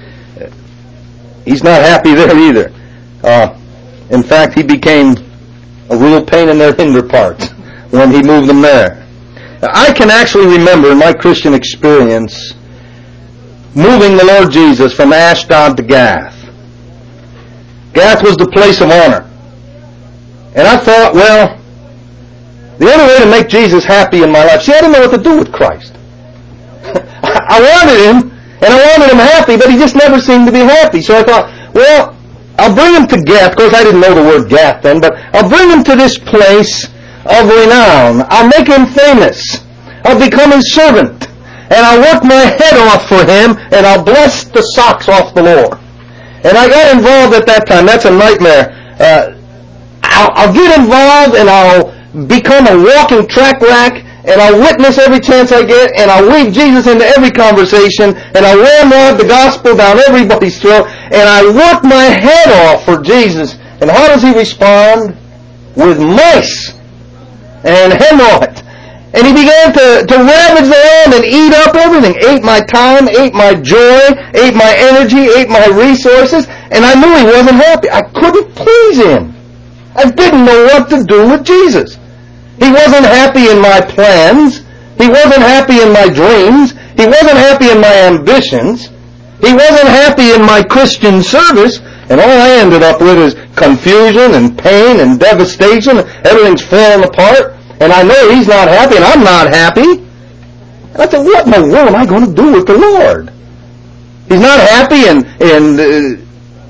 He's not happy there either. Uh, in fact, he became a real pain in their hinder parts when he moved them there. I can actually remember in my Christian experience moving the Lord Jesus from Ashdod to Gath. Gath was the place of honor. And I thought, well, the only way to make Jesus happy in my life, see, I didn't know what to do with Christ. I wanted Him, and I wanted Him happy, but He just never seemed to be happy. So I thought, well, I'll bring Him to Gath. Of course, I didn't know the word Gath then, but I'll bring Him to this place of renown. I'll make Him famous. I'll become His servant. And I'll work my head off for Him, and I'll bless the socks off the Lord. And I got involved at that time. That's a nightmare. Uh, I'll, I'll get involved, and I'll become a walking track rack, and I'll witness every chance I get, and I'll weave Jesus into every conversation, and I'll ramrod the gospel down everybody's throat, and I work my head off for Jesus. And how does He respond? With mice and hemorrhoids. And He began to, to ravage the land and eat up everything. Ate my time, ate my joy, ate my energy, ate my resources, and I knew He wasn't happy. I couldn't please Him. I didn't know what to do with Jesus. He wasn't happy in my plans. He wasn't happy in my dreams. He wasn't happy in my ambitions. He wasn't happy in my Christian service. And all I ended up with is confusion and pain and devastation. Everything's falling apart. And I know He's not happy, and I'm not happy. And I said, what in the world am I going to do with the Lord? He's not happy in, in uh,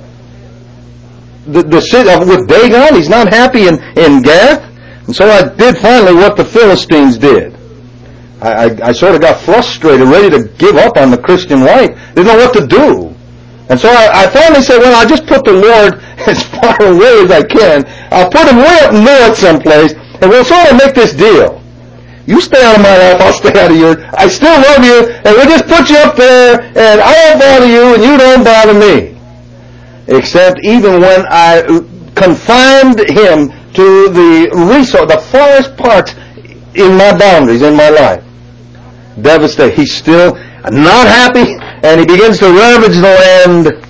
the, the city uh, with Dagon. He's not happy in, in Gath. And so I did finally what the Philistines did. I, I, I sort of got frustrated, ready to give up on the Christian life. Didn't know what to do. And so I, I finally said, well, I'll just put the Lord as far away as I can. I'll put Him way up north someplace. And we'll sort of make this deal. You stay out of my life, I'll stay out of yours. I still love you, and we'll just put you up there, and I won't bother you, and you don't bother me. Except even when I confined Him to the resource, the farthest parts in my boundaries, in my life. Devastated. He's still not happy, and he begins to ravage the land.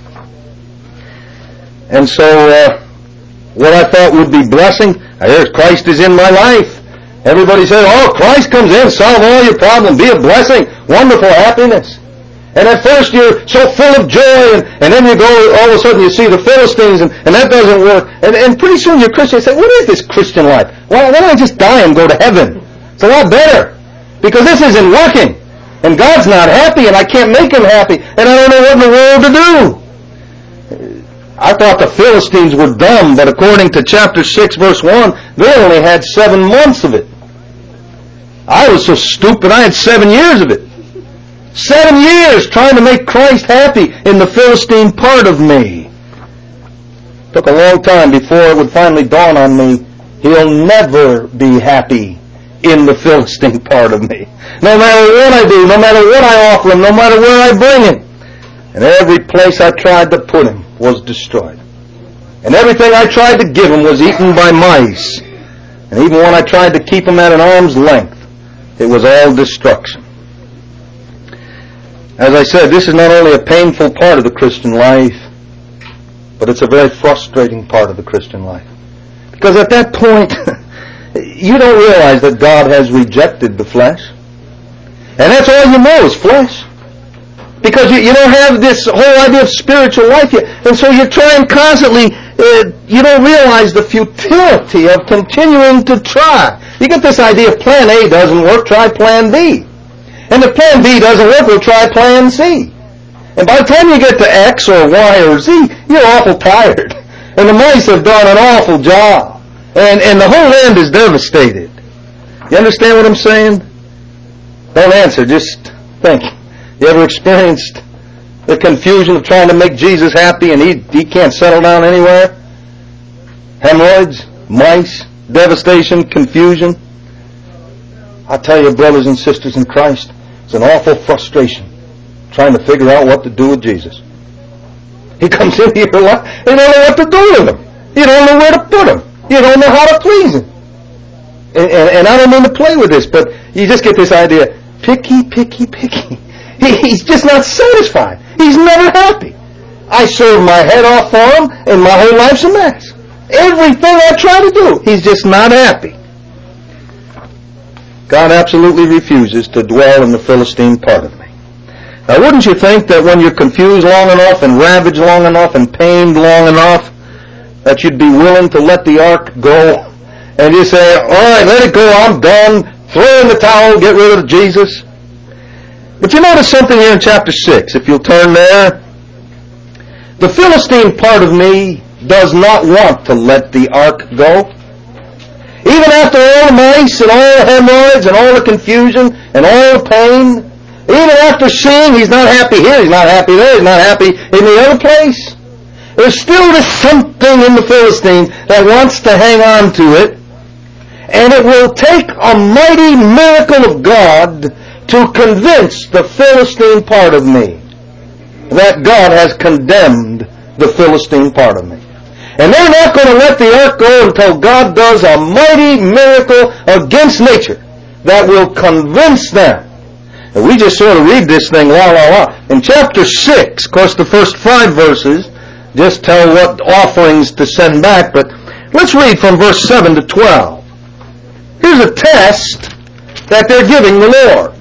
And so, uh, what I thought would be blessing, I hear Christ is in my life. Everybody says, oh, Christ comes in, solve all your problems, be a blessing, wonderful happiness. And at first you're so full of joy, and, and then you go, all of a sudden you see the Philistines, and, and that doesn't work. And, and pretty soon you're Christian. You say, what is this Christian life? Why, why don't I just die and go to heaven? It's a lot better. Because this isn't working. And God's not happy, and I can't make Him happy, and I don't know what in the world to do. I thought the Philistines were dumb, but according to chapter six, verse one, they only had seven months of it. I was so stupid, I had seven years of it. Seven years trying to make Christ happy in the Philistine part of me. It took a long time before it would finally dawn on me, He'll never be happy in the Philistine part of me. No matter what I do, no matter what I offer Him, no matter where I bring Him. And every place I tried to put Him was destroyed. And everything I tried to give Him was eaten by mice. And even when I tried to keep Him at an arm's length, it was all destruction. As I said, this is not only a painful part of the Christian life, but it's a very frustrating part of the Christian life. Because at that point, you don't realize that God has rejected the flesh. And that's all you know is flesh. Because you, you don't have this whole idea of spiritual life yet. And so you're trying constantly, uh, you don't realize the futility of continuing to try. You get this idea, if plan A doesn't work, try plan B. And if plan B doesn't work, we'll try plan C. And by the time you get to X or Y or Z, you're awful tired. And the mice have done an awful job. And, and the whole land is devastated. You understand what I'm saying? Don't answer, just think. You ever experienced the confusion of trying to make Jesus happy and he, he can't settle down anywhere? Hemorrhoids, mice, devastation, confusion. I tell you, brothers and sisters in Christ, it's an awful frustration trying to figure out what to do with Jesus. He comes into your life, you don't know what to do with him. You don't know where to put him. You don't know how to please him. And, and, and I don't mean to play with this, but you just get this idea, picky, picky, picky. He, he's just not satisfied. He's never happy. I serve my head off for him, and my whole life's a mess. Everything I try to do, he's just not happy. God absolutely refuses to dwell in the Philistine part of me. Now, wouldn't you think that when you're confused long enough and ravaged long enough and pained long enough that you'd be willing to let the ark go and you say, all right, let it go, I'm done, throw in the towel, get rid of Jesus? But you notice something here in chapter six, if you'll turn there. The Philistine part of me does not want to let the ark go. Even after all the mice and all the hemorrhoids and all the confusion and all the pain, even after seeing he's not happy here, he's not happy there, he's not happy in the other place, there's still this something in the Philistine that wants to hang on to it, and it will take a mighty miracle of God to convince the Philistine part of me that God has condemned the Philistine part of me. And they're not going to let the ark go until God does a mighty miracle against nature that will convince them. And we just sort of read this thing, la, la, la. In chapter six, of course, the first five verses just tell what offerings to send back, but let's read from verse seven to twelve. Here's a test that they're giving the Lord.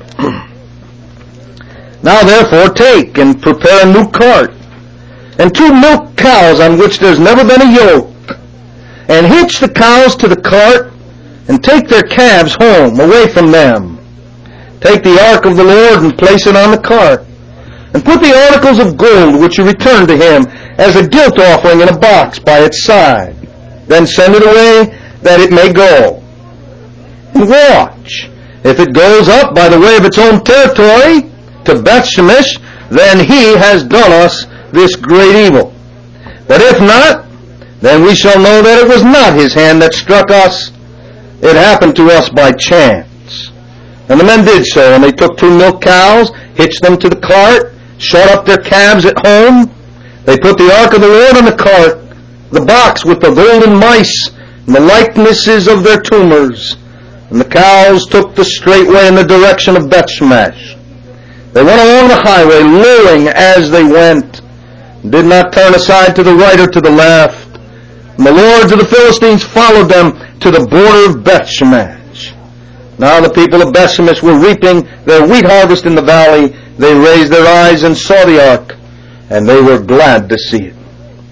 Now therefore take and prepare a new cart, and two milk cows on which there's never been a yoke, and hitch the cows to the cart, and take their calves home away from them. Take the ark of the Lord and place it on the cart, and put the articles of gold which you returned to him as a guilt offering in a box by its side. Then send it away that it may go. And watch. If it goes up by the way of its own territory to Beth-Shemesh, then he has done us this great evil. But if not, then we shall know that it was not his hand that struck us. It happened to us by chance. And the men did so, and they took two milk cows, hitched them to the cart, shut up their calves at home. They put the ark of the Lord on the cart, the box with the golden mice, and the likenesses of their tumors. And the cows took the straight way in the direction of Beth-Shemesh. They went along the highway, lowing as they went, and did not turn aside to the right or to the left. And the lords of the Philistines followed them to the border of Beth-Shemesh. Now the people of Beth-Shemesh were reaping their wheat harvest in the valley. They raised their eyes and saw the ark, and they were glad to see it.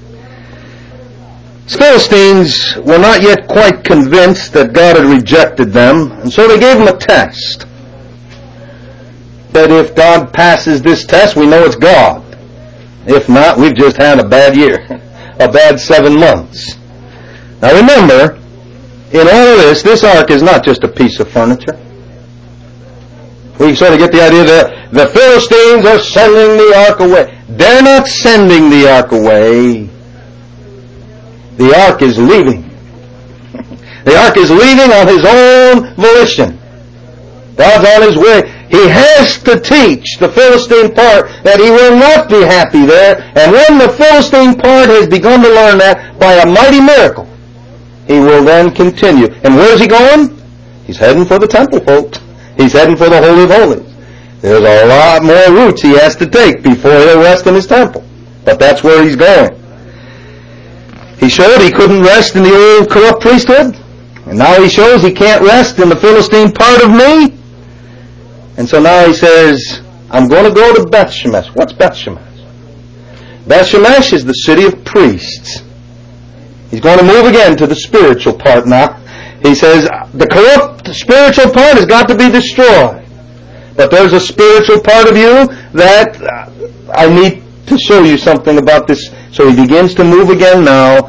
The Philistines were not yet quite convinced that God had rejected them, and so they gave him a test. That if God passes this test, we know it's God. If not, we've just had a bad year, a bad seven months. Now remember, in all of this, this ark is not just a piece of furniture. We sort of get the idea that the Philistines are sending the ark away. They're not sending the ark away. The ark is leaving. The ark is leaving on his own volition. God's on his way. He has to teach the Philistine part that he will not be happy there. And when the Philistine part has begun to learn that by a mighty miracle, he will then continue. And where's he going? He's heading for the temple, folks. He's heading for the Holy of Holies. There's a lot more routes he has to take before he'll rest in his temple. But that's where he's going. He showed he couldn't rest in the old corrupt priesthood. And now he shows he can't rest in the Philistine part of me. And so now he says, I'm going to go to Beth Shemesh. What's Beth Shemesh? Beth Shemesh is the city of priests. He's going to move again to the spiritual part now. He says, the corrupt spiritual part has got to be destroyed. But there's a spiritual part of you that uh, I need to show you something about this. So he begins to move again now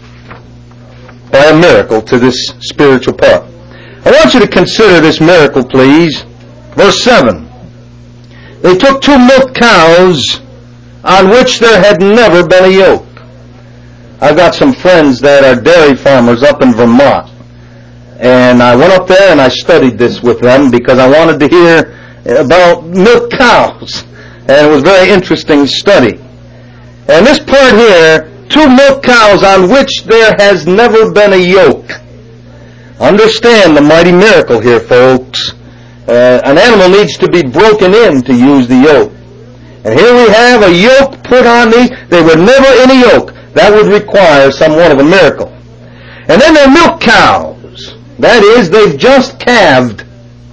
by a miracle to this spiritual part. I want you to consider this miracle, please. Verse seven. They took two milk cows on which there had never been a yoke. I've got some friends that are dairy farmers up in Vermont. And I went up there and I studied this with them because I wanted to hear about milk cows. And it was a very interesting study. And this part here, two milk cows on which there has never been a yoke. Understand the mighty miracle here, folks. Uh, an animal needs to be broken in to use the yoke. And here we have a yoke put on these. They were never in a yoke. That would require somewhat of a miracle. And then they're milk cows. That is, they've just calved.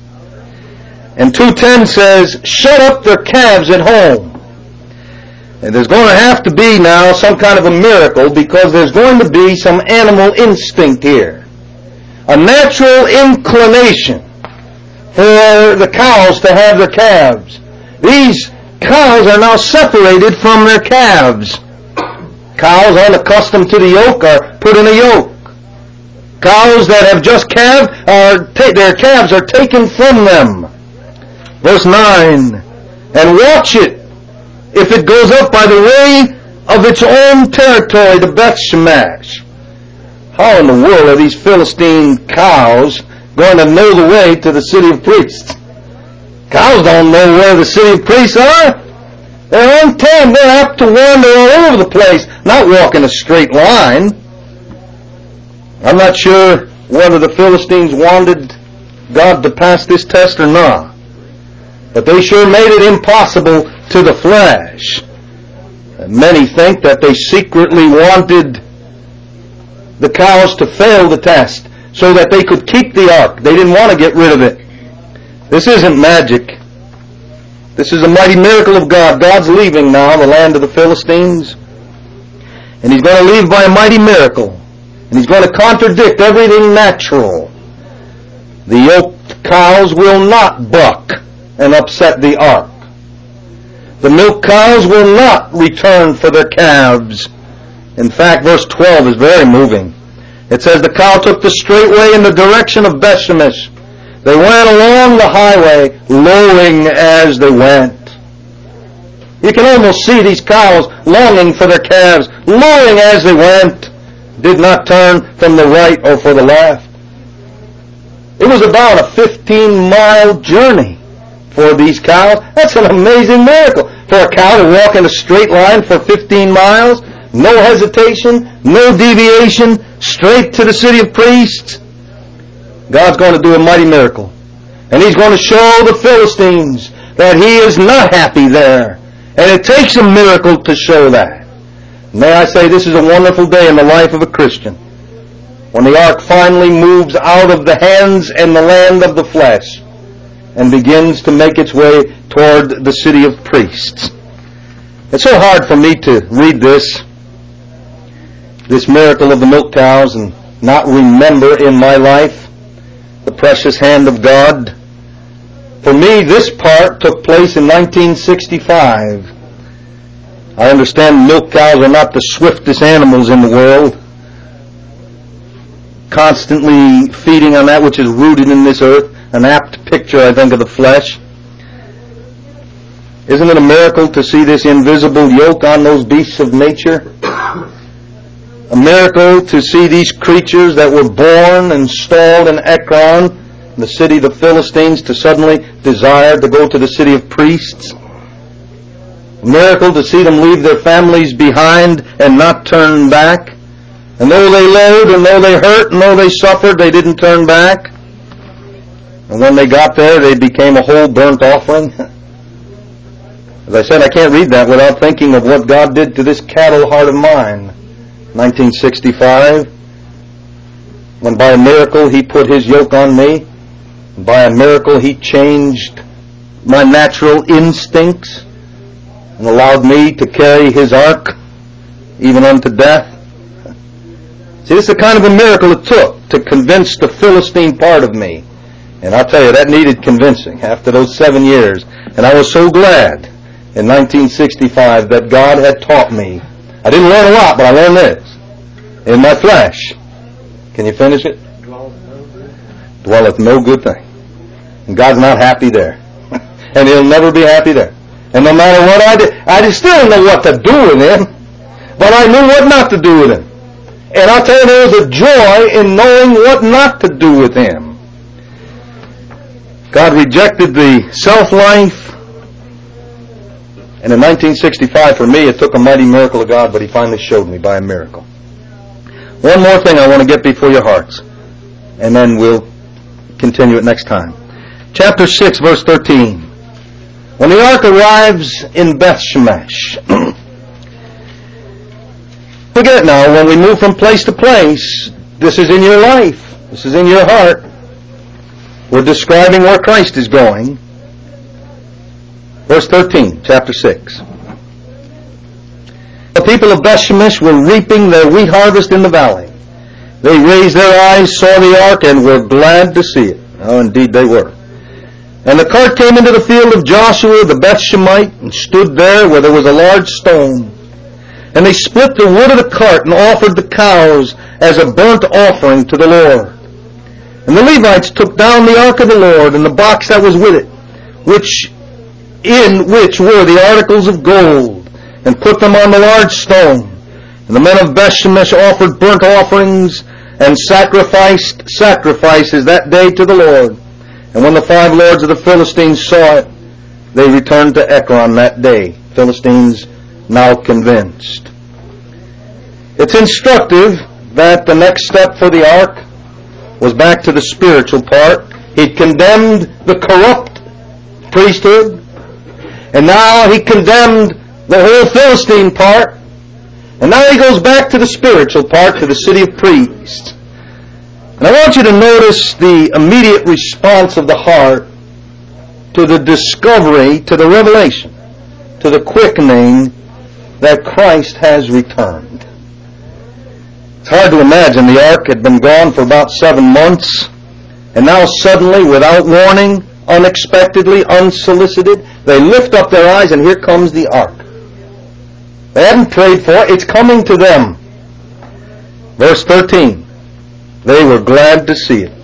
And two ten says, shut up their calves at home. And there's going to have to be now some kind of a miracle because there's going to be some animal instinct here. A natural inclination for the cows to have their calves. These cows are now separated from their calves. Cows unaccustomed to the yoke are put in a yoke. Cows that have just calved, are ta- their calves are taken from them. Verse nine, and watch it if it goes up by the way of its own territory to Beth Shemesh. How in the world are these Philistine cows going to know the way to the city of priests? Cows don't know where the city of priests are. They're untamed. They're apt to wander all over the place, not walk in a straight line. I'm not sure whether the Philistines wanted God to pass this test or not. But they sure made it impossible to the flesh. And many think that they secretly wanted the cows to fail the test so that they could keep the ark. They didn't want to get rid of it. This isn't magic. This is a mighty miracle of God. God's leaving now the land of the Philistines. And He's going to leave by a mighty miracle. And He's going to contradict everything natural. The yoked cows will not buck and upset the ark. The milk cows will not return for their calves. In fact, verse twelve is very moving. It says, the cow took the straight way in the direction of Beth Shemesh. They went along the highway, lowing as they went. You can almost see these cows longing for their calves, lowing as they went. Did not turn from the right or for the left. It was about a fifteen-mile journey for these cows. That's an amazing miracle. For a cow to walk in a straight line for fifteen miles, no hesitation, no deviation, straight to the city of priests. God's going to do a mighty miracle. And He's going to show the Philistines that He is not happy there. And it takes a miracle to show that. May I say, this is a wonderful day in the life of a Christian, when the ark finally moves out of the hands and the land of the flesh and begins to make its way toward the city of priests. It's so hard for me to read this, this miracle of the milk cows, and not remember in my life the precious hand of God. For me, this part took place in nineteen sixty-five. I understand milk cows are not the swiftest animals in the world, constantly feeding on that which is rooted in this earth. An apt picture, I think, of the flesh. Isn't it a miracle to see this invisible yoke on those beasts of nature? A miracle to see these creatures that were born and stalled in Ekron, the city of the Philistines, to suddenly desire to go to the city of priests. A miracle to see them leave their families behind and not turn back. And though they labored, and though they hurt, and though they suffered, they didn't turn back. And when they got there, they became a whole burnt offering. As I said, I can't read that without thinking of what God did to this cattle heart of mine. nineteen sixty-five, when by a miracle He put His yoke on me. By a miracle He changed my natural instincts and allowed me to carry His ark even unto death. See, this is the kind of a miracle it took to convince the Philistine part of me. And I'll tell you, that needed convincing after those seven years. And I was so glad in nineteen sixty-five that God had taught me. I didn't learn a lot, but I learned this. In my flesh. Can you finish it? Dwelleth no good thing. And God's not happy there. And He'll never be happy there. And no matter what I did, I still didn't know what to do with Him. But I knew what not to do with Him. And I'll tell you, there was a joy in knowing what not to do with Him. God rejected the self-life. And in nineteen sixty-five, for me, it took a mighty miracle of God, but He finally showed me by a miracle. One more thing I want to get before your hearts, and then we'll continue it next time. Chapter six, verse thirteen. When the ark arrives in Beth Shemesh, forget it now, when we move from place to place, this is in your life, this is in your heart. We're describing where Christ is going. Verse thirteen, chapter six. The people of Beth Shemesh were reaping their wheat harvest in the valley. They raised their eyes, saw the ark, and were glad to see it. Oh, indeed they were. And the cart came into the field of Joshua the Beth Shemite, and stood there where there was a large stone. And they split the wood of the cart, and offered the cows as a burnt offering to the Lord. And the Levites took down the ark of the Lord, and the box that was with it, which in which were the articles of gold, and put them on the large stone. And the men of Beth Shemesh offered burnt offerings, and sacrificed sacrifices that day to the Lord. And when the five lords of the Philistines saw it, they returned to Ekron that day. Philistines now convinced. It's instructive that the next step for the ark was back to the spiritual part. He condemned the corrupt priesthood, and now he condemned the whole Philistine part, and now he goes back to the spiritual part, to the city of priests. And I want you to notice the immediate response of the heart to the discovery, to the revelation, to the quickening that Christ has returned. It's hard to imagine. The ark had been gone for about seven months, and now suddenly, without warning, unexpectedly, unsolicited, they lift up their eyes, and here comes the ark. They hadn't prayed for it. It's coming to them. Verse thirteen. They were glad to see it.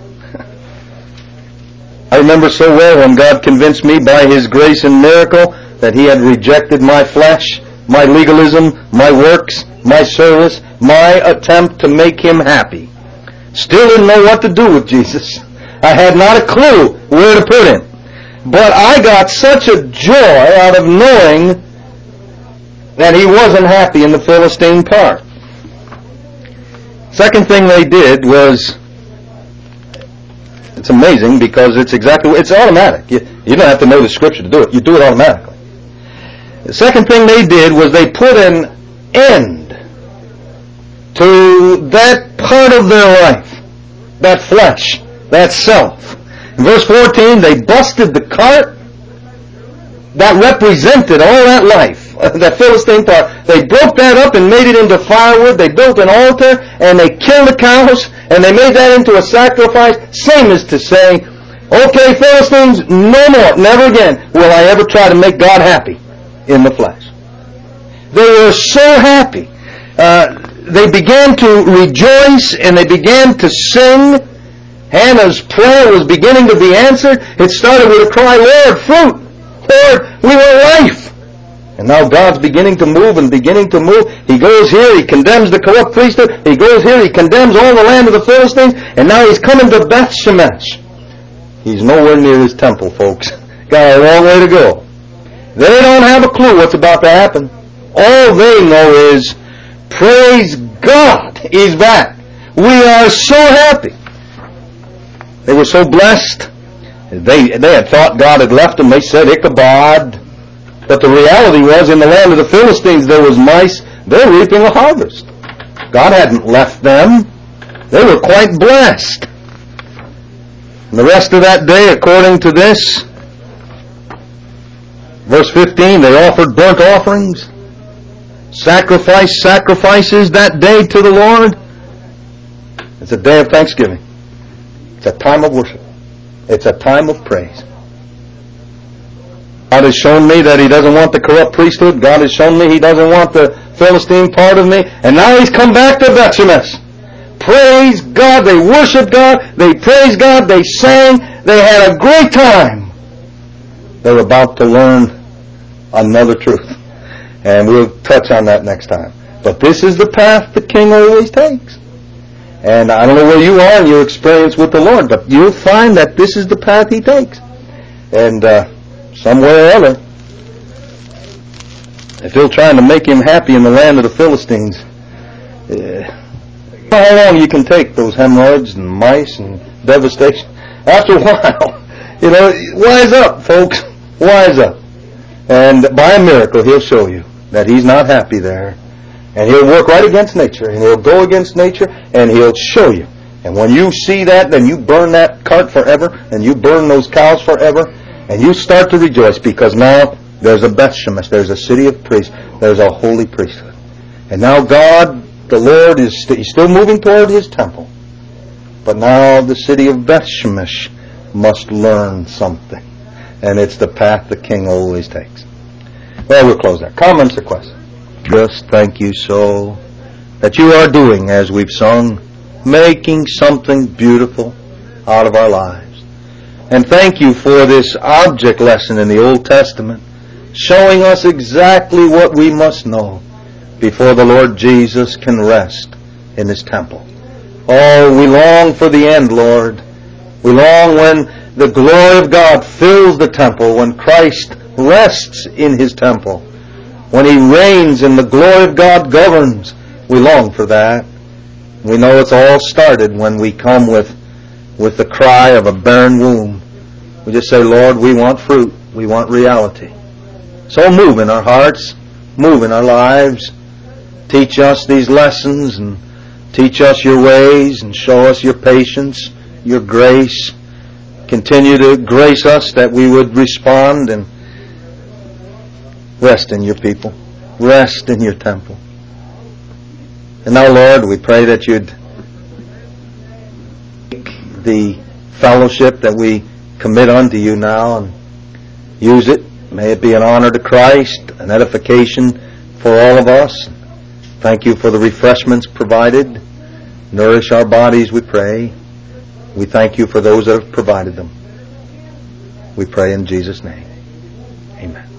I remember so well when God convinced me by His grace and miracle that He had rejected my flesh, my legalism, my works, my service, my attempt to make Him happy. Still didn't know what to do with Jesus. I had not a clue where to put Him. But I got such a joy out of knowing that He wasn't happy in the Philistine part. Second thing they did was, it's amazing because it's exactly, it's automatic. You, you don't have to know the scripture to do it. You do it automatically. The second thing they did was they put an end to that part of their life, that flesh, that self. In verse fourteen, they busted the cart that represented all that life. That Philistine part. They broke that up and made it into firewood. They built an altar and they killed the cows and they made that into a sacrifice. Same as to say, okay, Philistines, no more, never again will I ever try to make God happy in the flesh. They were so happy. Uh, they began to rejoice and they began to sing. Hannah's prayer was beginning to be answered. It started with a cry, Lord, fruit. Lord, we want life. And now God's beginning to move and beginning to move. He goes here, He condemns the corrupt priesthood. He goes here, He condemns all the land of the Philistines. And now He's coming to Beth Shemesh. He's nowhere near His temple, folks. Got a long way to go. They don't have a clue what's about to happen. All they know is, praise God, He's back. We are so happy. They were so blessed. They, they had thought God had left them. They said, Ichabod. But the reality was, in the land of the Philistines there was mice. They're reaping a harvest. God hadn't left them. They were quite blessed. And the rest of that day, according to this, verse fifteen, they offered burnt offerings, sacrifice sacrifices that day to the Lord. It's a day of thanksgiving. It's a time of worship. It's a time of praise. God has shown me that He doesn't want the corrupt priesthood. God has shown me He doesn't want the Philistine part of me. And now He's come back to Bethshemesh. Praise God. They worshiped God. They praised God. They sang. They had a great time. They're about to learn another truth. And we'll touch on that next time. But this is the path the king always takes. And I don't know where you are in your experience with the Lord, but you'll find that this is the path He takes. And uh, somewhere or other, if you're trying to make Him happy in the land of the Philistines, uh, how long you can take those hemorrhoids and mice and devastation? After a while, you know, wise up, folks. Wise up. And by a miracle, He'll show you that He's not happy there. And He'll work right against nature. And He'll go against nature. And He'll show you. And when you see that, then you burn that cart forever. And you burn those cows forever. And you start to rejoice, because now there's a Bethshemesh. There's a city of priests. There's a holy priesthood. And now God, the Lord, is st- he's still moving toward His temple. But now the city of Bethshemesh must learn something. And it's the path the king always takes. Well, we'll close there. Comments or questions? Just thank you so that you are doing, as we've sung, making something beautiful out of our lives. And thank you for this object lesson in the Old Testament, showing us exactly what we must know before the Lord Jesus can rest in His temple. Oh, we long for the end, Lord. We long when the glory of God fills the temple, when Christ rests in His temple, when He reigns and the glory of God governs. We long for that. We know it's all started when we come with, with the cry of a barren womb. We just say, Lord, we want fruit. We want reality. So move in our hearts, move in our lives. Teach us these lessons and teach us your ways and show us your patience, your grace. Continue to grace us that we would respond and rest in your people. Rest in your temple. And now, Lord, we pray that you'd take the fellowship that we commit unto you now and use it. May it be an honor to Christ, an edification for all of us. Thank you for the refreshments provided. Nourish our bodies, we pray. We thank you for those that have provided them. We pray in Jesus' name. Amen.